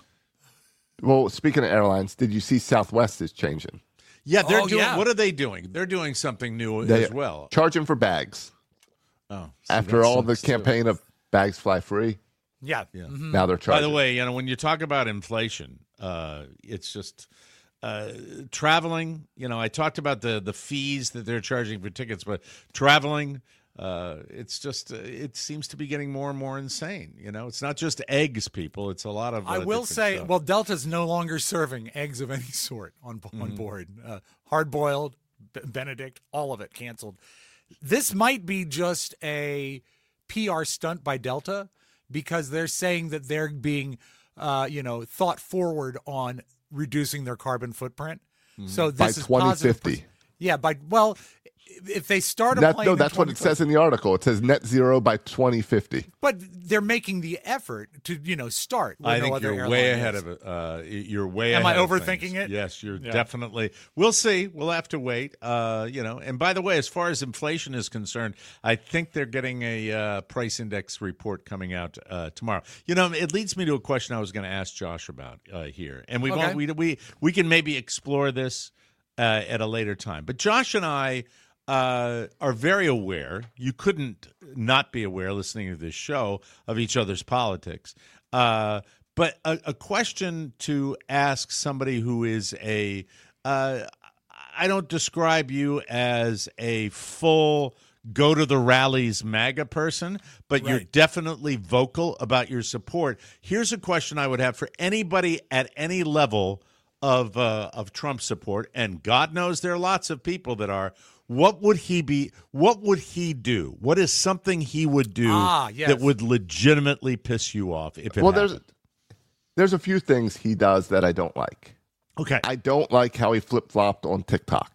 Well, speaking of airlines, did you see Southwest is changing? Yeah, they're Oh, doing. yeah. What are they doing? They're doing something new They as well. charging for bags. Oh, see, After that all the sucks, too. campaign of bags fly free, Yeah. Yeah. Mhm. now they're By charging. the way, you know when you talk about inflation, uh, it's just uh, traveling. You know, I talked about the the fees that they're charging for tickets, but traveling. Uh, it's just uh, it seems to be getting more and more insane. You know, it's not just eggs, people. It's a lot of. Uh, I will different say, stuff. well, Delta's no longer serving eggs of any sort on Mm-hmm. on board. Uh, hard boiled, B- Benedict, all of it canceled. This might be just a P R stunt by Delta because they're saying that they're being, uh, you know, thought forward on reducing their carbon footprint. So By this is twenty positive. fifty. Yeah, by well, if they start a That, plane, no, in that's what it says in the article. It says net zero by twenty fifty. But they're making the effort to, you know, start. where I no think other you're way airline ahead is. of it. Uh, you're way. Am I ahead of overthinking things. it? Yes, you're Yeah. definitely. We'll see. We'll have to wait. Uh, you know. And by the way, as far as inflation is concerned, I think they're getting a uh, price index report coming out uh, tomorrow. You know, it leads me to a question I was going to ask Josh about uh, here, and we Okay. won't. We we we can maybe explore this uh, at a later time. But Josh and I. Uh, are very aware. You couldn't not be aware listening to this show of each other's politics. Uh, but a, a question to ask somebody who is a, uh, I don't describe you as a full go to the rallies MAGA person, but you're Right. definitely vocal about your support. Here's a question I would have for anybody at any level of uh, of Trump support, and God knows there are lots of people that are. What would he be? What would he do? What is something he would do Ah, yes. that would legitimately piss you off if it Well, happened? there's there's a few things he does that I don't like. Okay. I don't like how he flip flopped on TikTok.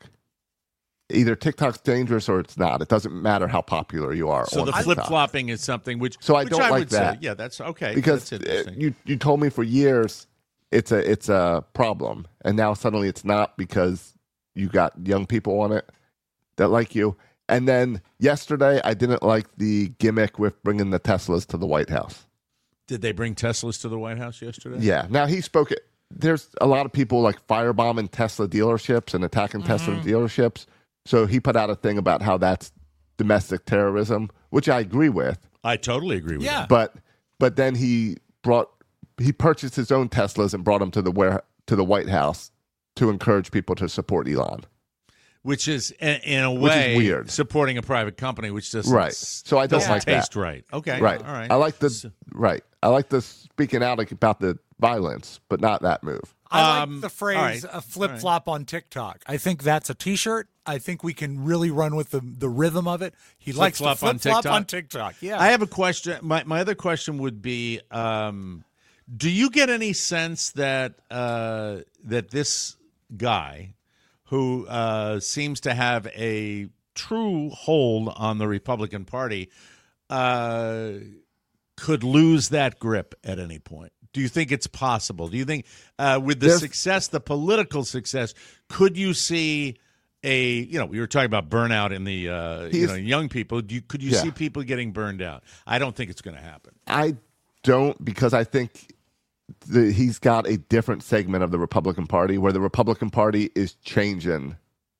Either TikTok's dangerous or it's not. It doesn't matter how popular you are. So on the TikTok. flip flopping is something which So I which don't I like would that. Say, yeah, that's okay. because that's uh, interesting. you you told me for years it's a it's a problem, and now suddenly it's not because you got young people on it that like you. And then yesterday, I didn't like the gimmick with bringing the Teslas to the White House. Did they bring Teslas to the White House yesterday? Yeah. Now he spoke it. There's a lot of people like firebombing Tesla dealerships and attacking Tesla dealerships. So he put out a thing about how that's domestic terrorism, which I agree with. I totally agree with Yeah. that. But but then he brought he purchased his own Teslas and brought them to the where to the White House to encourage people to support Elon. Which is, in, in a Which is way, weird. supporting a private company, which doesn't, Right. So I don't doesn't like that. taste right. Okay. Right. All right. I like the So- right. I like the speaking out about the violence, but not that move. I Um, like the all phrase right. a flip flop on TikTok. I think that's a T-shirt. I think we can really run with the the rhythm of it. He likes to Flip-flop on flip flop TikTok? on TikTok. Yeah, I have a question. My my other question would be: um, do you get any sense that uh, that this guy, who uh, seems to have a true hold on the Republican Party, uh, could lose that grip at any point? Do you think it's possible? Do you think, uh, with the There's- success, the political success, could you see a, you know, we were talking about burnout in the, uh, you He's- know, young people. Do you, could you Yeah. see people getting burned out? I don't think it's going to happen. I don't because I think the, he's got a different segment of the Republican Party where the Republican Party is changing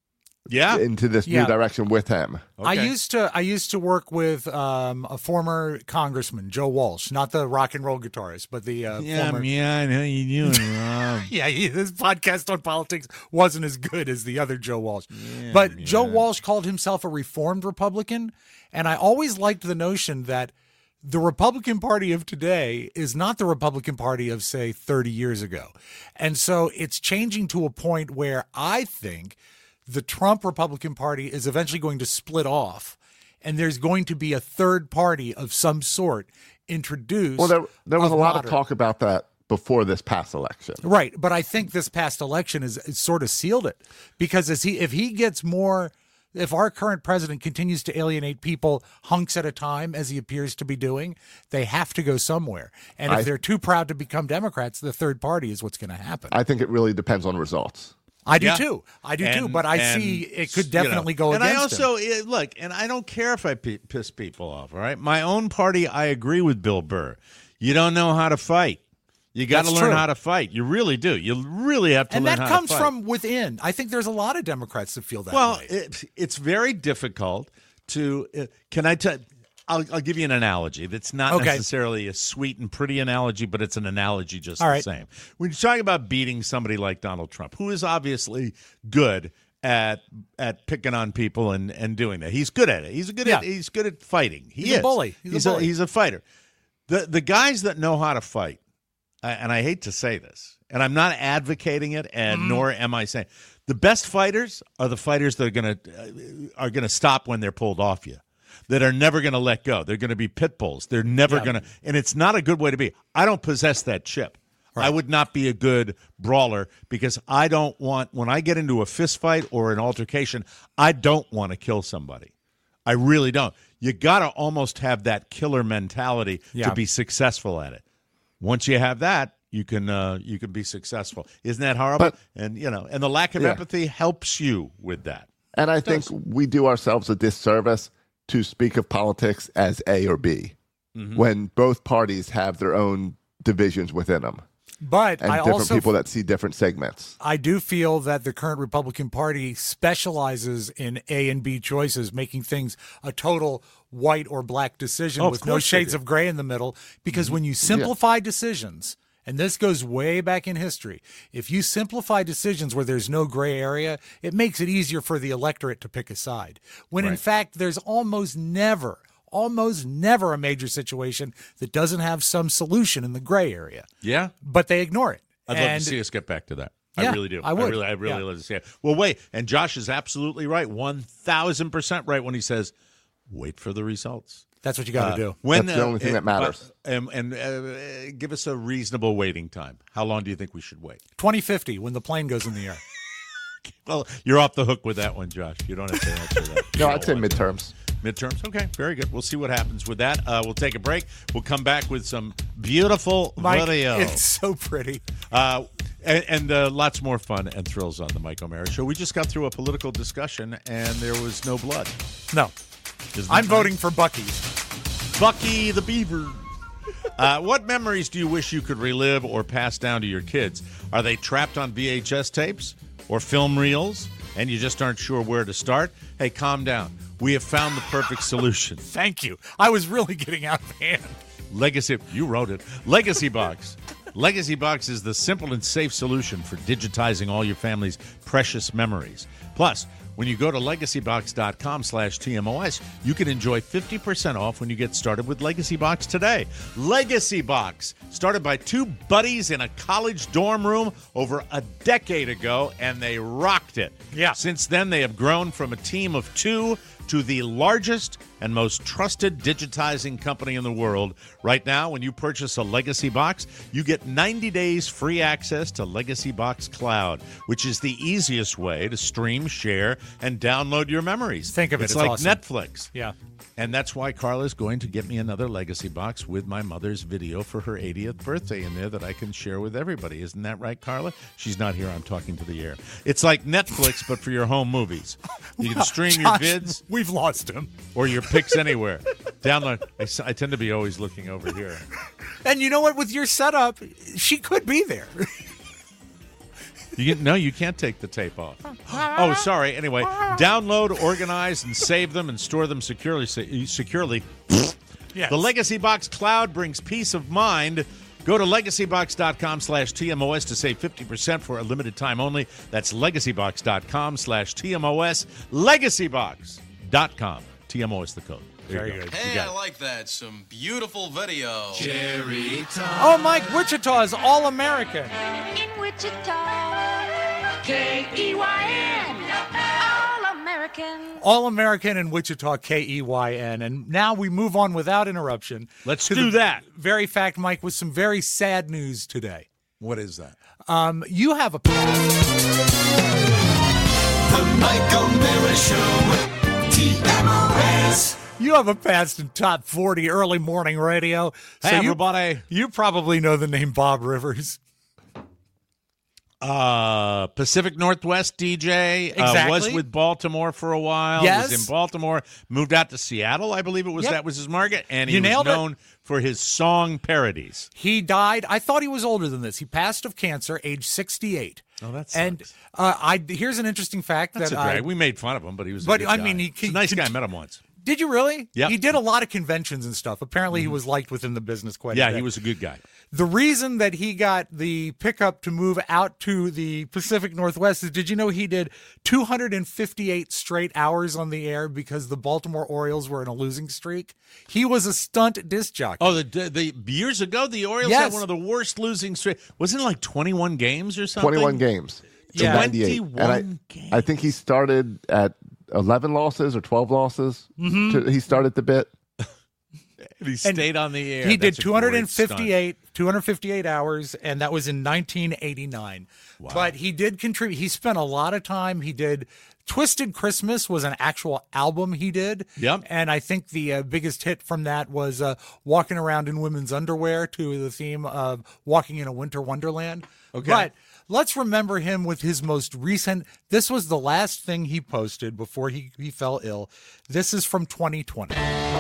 Yeah. into this Yeah. new direction with him. I Okay. used to I used to work with um, a former congressman, Joe Walsh, not the rock and roll guitarist, but the uh, former. man. How you doing, Rob? Yeah, he, his podcast on politics wasn't as good as the other Joe Walsh. but Joe Walsh called himself a reformed Republican, and I always liked the notion that the Republican Party of today is not the Republican Party of, say, thirty years ago. And so it's changing to a point where I think the Trump Republican Party is eventually going to split off, and there's going to be a third party of some sort introduced. Well, there, there was of a lot moderate- of talk about that before this past election. Right, but I think this past election is, is sort of sealed it, because as he if he gets more, if our current president continues to alienate people hunks at a time, as he appears to be doing, they have to go somewhere. And if I- they're too proud to become Democrats, the third party is what's going to happen. I think it really depends on results. I do Yeah. too. I do too. And- But I and, see it could you know, definitely go and against I also him. eh, look, and I don't care if I p- piss people off. All right, my own party, I agree with Bill Burr. You don't know how to fight. You got to That's learn true. how to fight. You really do. You really have to And learn that how comes to fight. from within. I think there's a lot of Democrats that feel that Well, way. it, it's very difficult to. Uh, can I tell? I'll, I'll give you an analogy that's not Okay. necessarily a sweet and pretty analogy, but it's an analogy just All the right. same. When you're talking about beating somebody like Donald Trump, who is obviously good at at picking on people and, and doing that, he's good at it. He's good at Yeah. he's good at fighting. He He's a is. bully. He's a He's bully. he's a fighter. The the guys that know how to fight, uh, and I hate to say this, and I'm not advocating it, and Mm-hmm. nor am I saying the best fighters are the fighters that are gonna uh, are gonna stop when they're pulled off you, that are never gonna let go. They're gonna be pit bulls. They're never Yeah. gonna, and it's not a good way to be. I don't possess that chip. I would not be a good brawler because I don't want, when I get into a fist fight or an altercation, I don't want to kill somebody. I really don't. You got to almost have that killer mentality Yeah. to be successful at it. Once you have that, you can uh, you can be successful. Isn't that horrible? But- and you know, and the lack of Yeah. empathy helps you with that. And I think we do ourselves a disservice to speak of politics as A or B Mm-hmm. when both parties have their own divisions within them But and I different also people that see different segments. I do feel that the current Republican Party specializes in A and B choices, making things a total white or black decision Oh, of with no course they shades do. of gray in the middle. Because when you simplify decisions, and this goes way back in history, if you simplify decisions where there's no gray area, it makes it easier for the electorate to pick a side. When in fact, there's almost never, almost never a major situation that doesn't have some solution in the gray area, Yeah, but they ignore it. I'd love And- to see us get back to that. Yeah, I really do. I would. really, I really Yeah. love to see it. Well, wait, and Josh is absolutely right, one thousand percent right when he says, "Wait for the results." That's what you got to Uh, do. When, That's the only thing uh, that matters. but- And, and uh, give us a reasonable waiting time. How long do you think we should wait? twenty fifty when the plane goes in the air. Well, you're off the hook with that one, Josh. You don't have to answer that. No, You I'd say know what? midterms. Midterms. Okay, very good. We'll see what happens with that. Uh, we'll take a break. We'll come back with some beautiful Mike, video. it's so pretty. Uh, and and uh, lots more fun and thrills on the Mike O'Mara Show. We just got through a political discussion, and there was no blood. No, Isn't I'm that voting for Bucky's. nice? Bucky the Beaver. Uh, what memories do you wish you could relive or pass down to your kids? Are they trapped on V H S tapes or film reels, and you just aren't sure where to start? Hey, calm down. We have found the perfect solution. Thank you. I was really getting out of hand. Legacy, you wrote it. Legacy Box. Legacy Box is the simple and safe solution for digitizing all your family's precious memories. Plus, when you go to legacybox.com slash TMOS, you can enjoy fifty percent off when you get started with Legacy Box today. Legacy Box, started by two buddies in a college dorm room over a decade ago, and they rocked it. Yeah. Since then, they have grown from a team of two to the largest and most trusted digitizing company in the world. Right now, when you purchase a Legacy Box, you get ninety days free access to Legacy Box Cloud, which is the easiest way to stream, share, and download your memories. Think of it, It's, it's like awesome. Netflix. Yeah. And that's why Carla's going to get me another Legacy Box with my mother's video for her eightieth birthday in there that I can share with everybody. Isn't that right, Carla? She's not here. I'm talking to the air. It's like Netflix, but for your home movies. You can stream Josh, your vids We've lost him. or your pics anywhere. Download. I, s- I tend to be always looking over here. And you know what? With your setup, she could be there. You can, no, you can't take the tape off. Oh, sorry. Anyway, download, organize, and save them and store them securely. Securely. Yes. The Legacy Box Cloud brings peace of mind. Go to legacybox.com slash TMOS to save fifty percent for a limited time only. That's legacybox.com slash TMOS. legacybox dot com. T M O S the code. There Very you go. good. You Hey, got I it. like that. Some beautiful video. Oh, Mike, Wichita is All-American. In Wichita, K E Y N, All American. All-American in Wichita, K E Y N. And now we move on without interruption. Let's to do the that. Very fact, Mike, with some very sad news today. What is that? Um, you have a past. The Mike O'Mara Show, T M O S. You have a past in top forty early morning radio. Hey, you, everybody. You probably know the name Bob Rivers. Uh, Pacific Northwest D J. Exactly. Uh, was with Baltimore for a while. Yes. Was in Baltimore. Moved out to Seattle, I believe it was. Yep. That was his market. And he You was nailed it. known for his song parodies. He died. I thought he was older than this. He passed of cancer, age sixty-eight. Oh, that sucks. And uh, I here's an interesting fact That's that a drag. I, we made fun of him, but he was a But, good I guy. mean, he- He's a nice guy. I met him once. Did you really? Yep. He did a lot of conventions and stuff. Apparently, he was liked within the business quite a Yeah, bit. he was a good guy. The reason that he got the pickup to move out to the Pacific Northwest is, did you know he did two hundred fifty-eight straight hours on the air because the Baltimore Orioles were in a losing streak? He was a stunt disc jockey. Oh, the the years ago, the Orioles Yes. had one of the worst losing streak. Wasn't it like twenty-one games or something? twenty-one games. in Yeah. ninety-eight. And I, twenty-one games. I think he started at eleven losses or twelve losses. Mm-hmm. To, he started the bit. And he stayed on the air. He did That's a two hundred great stunt. fifty-eight, two hundred fifty-eight hours, and that was in nineteen eighty-nine. Wow. But he did contribute. He spent a lot of time. He did Twisted Christmas was an actual album he did. Yep. And I think the uh, biggest hit from that was uh, Walking Around in Women's Underwear, to the theme of Walking in a Winter Wonderland. Okay. But let's remember him with his most recent. This was the last thing he posted before he, he fell ill. This is from twenty twenty.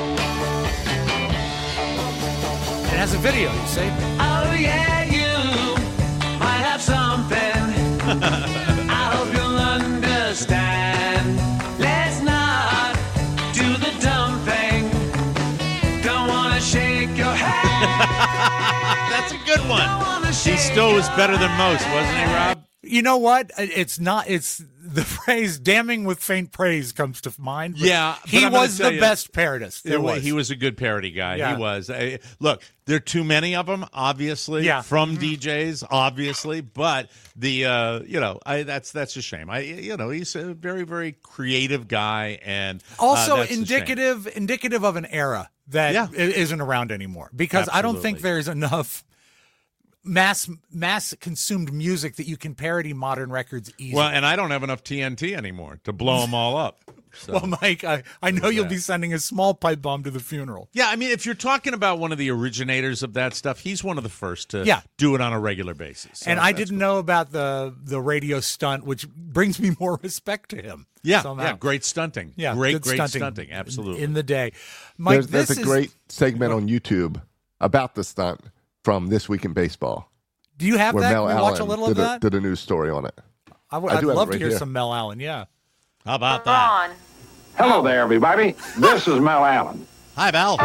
It has a video, you see? Oh yeah, you might have something. I hope you'll understand. Let's not do the dumb thing. Don't wanna shake your hand. That's a good one. Don't wanna He shake still was your better than most, wasn't he, Rob? You know what? It's not. It's the phrase "damning with faint praise" comes to mind. but Yeah, but he I'm gonna was tell the you, best parodist. There It wa- was. He was a good parody guy. Yeah. He was. Uh, look, there are too many of them, obviously, Yeah. from D Js, obviously. But the, uh, you know, I, that's that's a shame. I, you know, he's a very, very creative guy, and uh, also that's a shame. indicative indicative of an era that Yeah. i- isn't around anymore. Because I don't think Absolutely. there's enough mass mass consumed music that you can parody modern records easily. Well, and I don't have enough T N T anymore to blow them all up. So. Well, Mike, I, I know you'll that. be sending a small pipe bomb to the funeral. Yeah, I mean, if you're talking about one of the originators of that stuff, he's one of the first to Yeah. do it on a regular basis. So And I that's didn't cool. know about the the radio stunt, which brings me more respect to him. Yeah, somehow. yeah, great stunting. Yeah, great, good great stunting, stunting. Absolutely. in the day. Mike, There's, there's this a is, great segment on YouTube about the stunt from This Week in Baseball, Do you have where that? Mel Can we watch a Allen little did of a, that? did a news story on it. I would, I I'd do have it love to right hear here. some Mel Allen. Yeah. How about that? Hello there, everybody. This is Mel Allen. Hi, Val.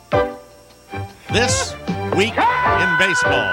This week in baseball.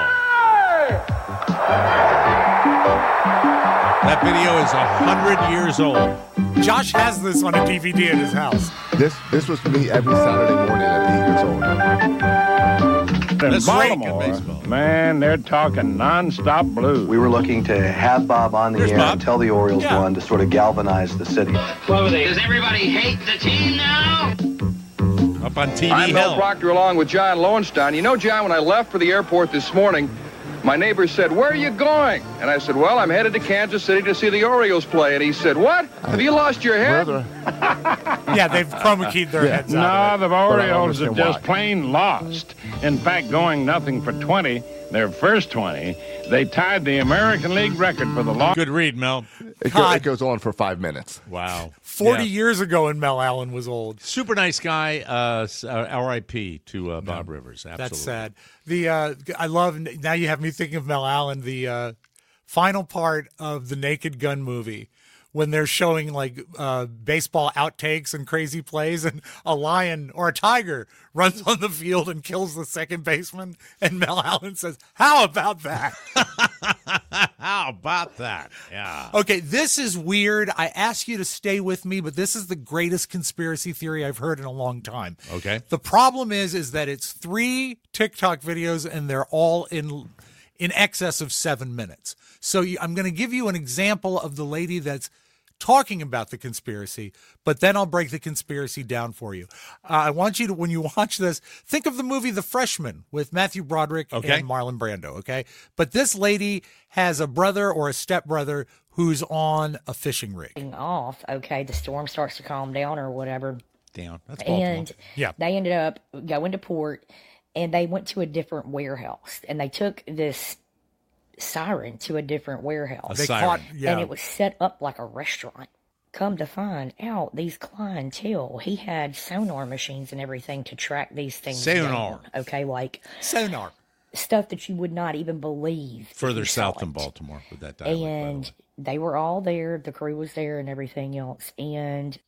That video is a hundred years old. Josh has this on a D V D in his house. This this was me every Saturday morning at eight years old. In This week in Baltimore, baseball. man, they're talking nonstop blues. We were looking to have Bob on the Here's air Bob. and tell the Orioles Yeah. one to sort of galvanize the city. Does everybody hate the team now? Up on T V I'm Mel Hill. Proctor along with John Lowenstein. You know, John, when I left for the airport this morning, my neighbor said, "Where are you going?" And I said, "Well, I'm headed to Kansas City to see the Orioles play." And he said, "What? Have you lost your head?" Brother, Yeah, they've chroma keyed their heads out. No, of the it. Orioles understand have just why. plain lost. In fact, going nothing for twenty, their first twenty, they tied the American League record for the long. Good read, Mel. it, go, God. it goes on for five minutes. Wow. Forty Yeah. years ago, and Mel Allen was old. Super nice guy. Uh, s- uh, R I P to uh, Bob Rivers. Absolutely. That's sad. The uh, I love now. You have me thinking of Mel Allen. The uh, final part of the Naked Gun movie when they're showing like uh, baseball outtakes and crazy plays, and a lion or a tiger runs on the field and kills the second baseman, and Mel Allen says, "How about that?" How about that? Yeah. Okay, this is weird. I ask you to stay with me, but this is the greatest conspiracy theory I've heard in a long time. Okay. The problem is, is that it's three TikTok videos, and they're all in in excess of seven minutes. So you, I'm going to give you an example of the lady that's talking about the conspiracy, but then I'll break the conspiracy down for you. Uh, I want you to, when you watch this, think of the movie The Freshman with Matthew Broderick Okay. and Marlon Brando, okay? But this lady has a brother or a stepbrother who's on a fishing rig. Off, okay, the storm starts to calm down or whatever. Down. That's Baltimore. And yeah. they ended up going to port, and they went to a different warehouse, and they took this siren to a different warehouse. A They siren. caught- yeah. And it was set up like a restaurant. Come to find out, these clientele, he had sonar machines and everything to track these things Sonar. down. Okay, like sonar stuff that you would not even believe. if Further you saw south than it. Baltimore with that dialect. by the And way. they were all there. The crew was there and everything else. And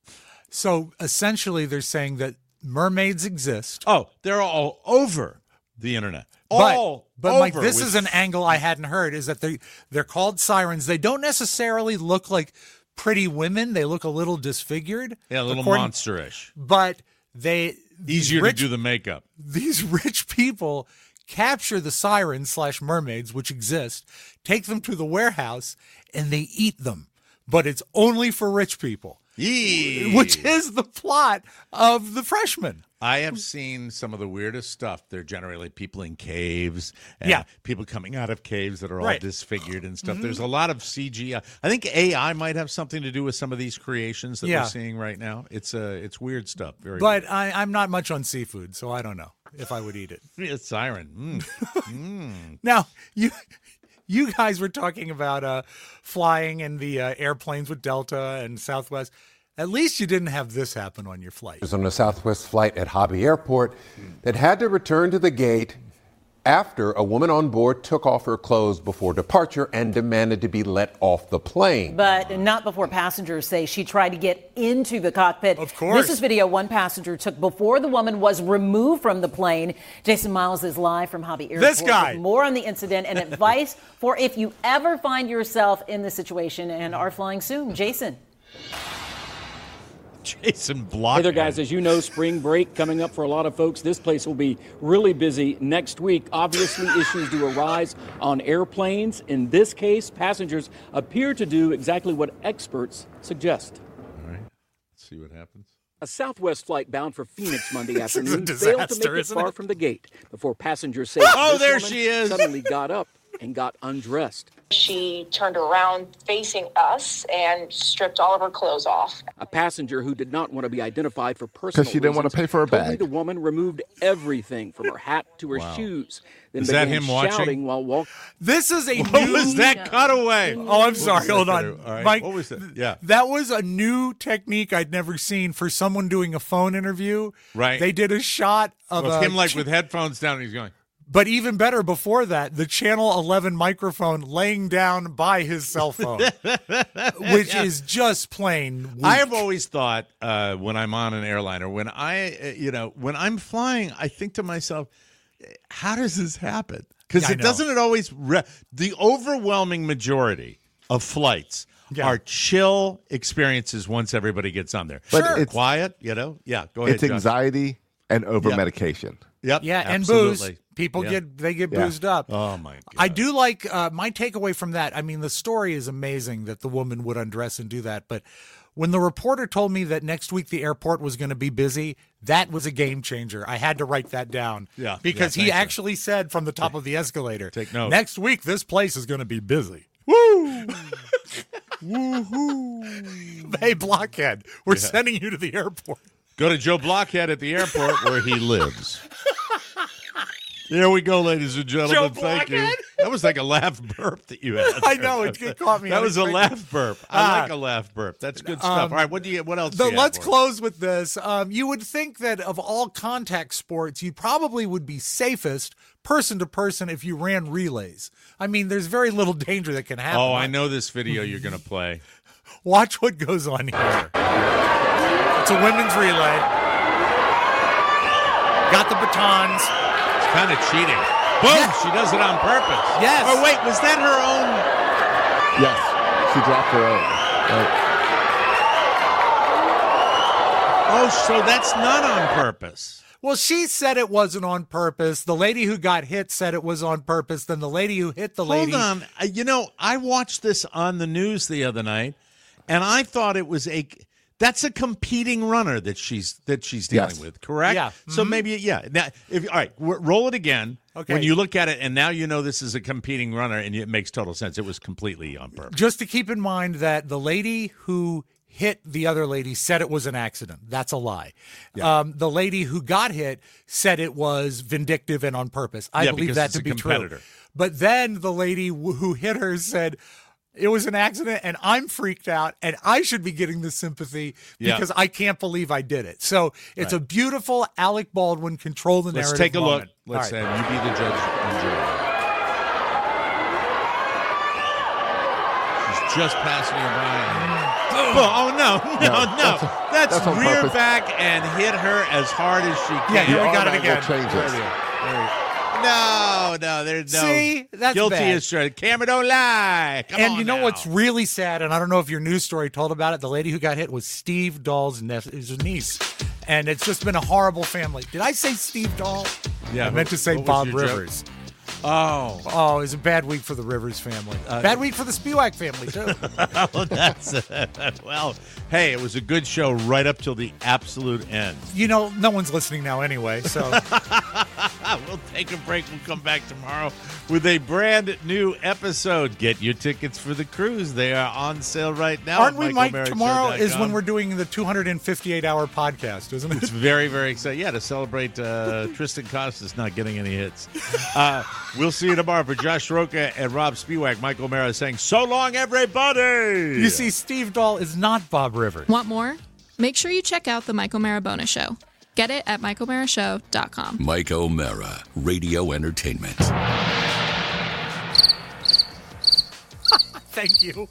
So essentially, they're saying that mermaids exist. Oh, they're all over the internet. But, All but over Mike, this with- is an angle I hadn't heard, is that they, they're called sirens. They don't necessarily look like pretty women. They look a little disfigured. Yeah, a little according- monsterish. But they... these Easier rich- to do the makeup. These rich people capture the sirens slash mermaids, which exist, take them to the warehouse, and they eat them. But it's only for rich people. Yee. Which is the plot of The Freshman. I have seen some of the weirdest stuff. They're generally people in caves, and Yeah. people coming out of caves that are all Right. disfigured and stuff. Mhm. There's a lot of C G I. I think A I might have something to do with some of these creations that Yeah. we're seeing right now. It's uh, it's weird stuff. Very But I, I'm not much on seafood, so I don't know if I would eat it. weird. It's siren. Mm. mm. Now, you you guys were talking about uh, flying in the uh, airplanes with Delta and Southwest. At least you didn't have this happen on your flight. On a Southwest flight at Hobby Airport that had to return to the gate after a woman on board took off her clothes before departure and demanded to be let off the plane. But not before passengers say she tried to get into the cockpit. Of course. This is video one passenger took before the woman was removed from the plane. Jason Miles is live from Hobby Airport. This guy. With more on the incident and advice for if you ever find yourself in this situation and are flying soon. Jason. Jason Block. Hey there, guys. As you know, spring break coming up for a lot of folks. This place will be really busy next week. Obviously, issues do arise on airplanes. In this case, passengers appear to do exactly what experts suggest. All right. Let's see what happens. A Southwest flight bound for Phoenix Monday This is a afternoon failed to disaster, make it isn't far it? from the gate before passengers say Oh, this there woman she is. suddenly got up and got undressed. She turned around facing us and stripped all of her clothes off. A passenger who did not want to be identified for personal Because she didn't want to reasons pay for her told me bag. the woman removed everything from her hat to her Wow. shoes. Then Is that began him watching? shouting while walking. This is a What new... was that cutaway? Oh, I'm sorry. was that Hold on. cutaway? All right. Mike, What was that? Yeah. That was a new technique I'd never seen for someone doing a phone interview. Right. They did a shot of Well, a it's him like with headphones down and he's going, But even better before that, the Channel eleven microphone laying down by his cell phone, which Yeah. is just plain weak. I have always thought uh, when I'm on an airliner, when I, uh, you know, when I'm flying, I think to myself, how does this happen? Because Yeah, I it know. doesn't it always, re- the overwhelming majority of flights Yeah. are chill experiences once everybody gets on there. But Sure. it's- Quiet, you know? Yeah, go ahead, It's John. anxiety and over medication. Yep. Yeah, and absolutely. booze. People Yeah. get they get Yeah. boozed up. Oh my god. I do like uh, my takeaway from that. I mean, the story is amazing that the woman would undress and do that. But when the reporter told me that next week the airport was going to be busy, that was a game changer. I had to write that down. Yeah, because yeah, he thank you. actually said from the top of the escalator, Take note. next week this place is going to be busy. Woo! Woohoo! Hey, Blockhead, we're Yeah. sending you to the airport. Go to Joe Blockhead at the airport where he lives. There we go, ladies and gentlemen. Joe Thank you. Blockhead? That was like a laugh burp that you had. I know, it, it caught me. That was a unexpected. laugh burp. I Ah. like a laugh burp. That's good stuff. Um, All right, what do you? What else? The, do you have let's for us? close with this. Um, you would think that of all contact sports, you probably would be safest person to person if you ran relays. I mean, there's very little danger that can happen. Oh, I know this video you're going to play. Watch what goes on here. It's a women's relay. Got the batons. It's kind of cheating. Boom! Yes. She does it on purpose. Yes. Oh wait, was that her own? Yes, she dropped her own. Right. Oh, so that's not on purpose. Well, she said it wasn't on purpose. The lady who got hit said it was on purpose. Then the lady who hit the lady. Hold on. Uh, You know, I watched this on the news the other night, and I thought it was a. That's a competing runner that she's that she's dealing Yes. with, correct? Yeah. So Mhm. maybe, yeah. Now, if all right, w- roll it again. Okay. When you look at it, and now you know this is a competing runner, and it makes total sense. It was completely on purpose. Just to keep in mind that the lady who hit the other lady said it was an accident. That's a lie. Yeah. Um, the lady who got hit said it was vindictive and on purpose. I Yeah, believe because that it's to a be competitor. true. But then the lady w- who hit her said it was an accident and I'm freaked out and I should be getting the sympathy Yeah. because I can't believe I did it. So it's Right. a beautiful Alec Baldwin control the Let's narrative take a look. moment. Let's All right. uh, you be the judge and jury. She's just passing her by. Oh, oh no, no, No, no! that's a- That's, that's on rear purpose. back and hit her as hard as she can. Yeah, here we Your got arm it angle again. changes. There we go. There we go. No, no, there's no. See? That's guilty bad. as charged. Camera don't lie. Come and on you know now. what's really sad, and I don't know if your news story told about it, the lady who got hit was Steve Dahl's ne- his niece. And it's just been a horrible family. Did I say Steve Dahl? Yeah, I meant to say what was Bob your joke? Rivers. Oh, Oh, it was a bad week for the Rivers family. Uh, bad week for the Spiewak family, too. well, that's uh, well. Hey, it was a good show right up till the absolute end. You know, no one's listening now anyway, so We'll take a break. We'll come back tomorrow with a brand new episode. Get your tickets for the cruise. They are on sale right now. aren't at we, Mike? michael merrick Tomorrow show dot is com. when we're doing the two hundred fifty-eight hour podcast, isn't It's it? very, very exciting. Yeah, to celebrate uh, Tristan Costas not getting any hits. Uh, we'll see you tomorrow. For Josh Roca and Rob Spiewak, Michael O'Mara saying, so long, everybody! You see, Steve Dahl is not Bob Rivers. Want more? Make sure you check out The Mike O'Mara Bonus Show. Get it at michael mara show dot com. Mike O'Mara, Radio Entertainment. Thank you.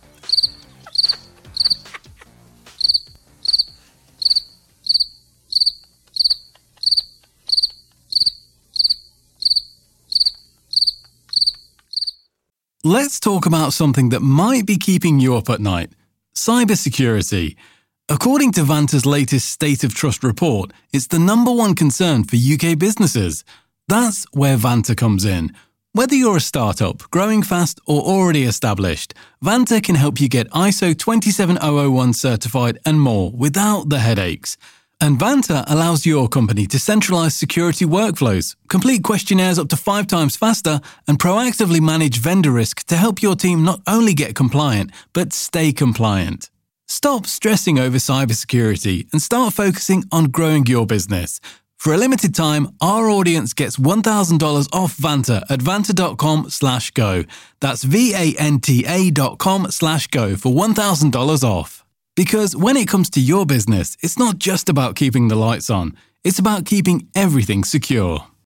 Let's talk about something that might be keeping you up at night. Cybersecurity. According to Vanta's latest State of Trust report, it's the number one concern for U K businesses. That's where Vanta comes in. Whether you're a startup, growing fast, or already established, Vanta can help you get I S O twenty-seven thousand one certified and more without the headaches. And Vanta allows your company to centralize security workflows, complete questionnaires up to five times faster, and proactively manage vendor risk to help your team not only get compliant, but stay compliant. Stop stressing over cybersecurity and start focusing on growing your business. For a limited time, our audience gets one thousand dollars off Vanta at vanta.com slash go. That's V-A-N-T-A dot com slash go for one thousand dollars off. Because when it comes to your business, it's not just about keeping the lights on. It's about keeping everything secure.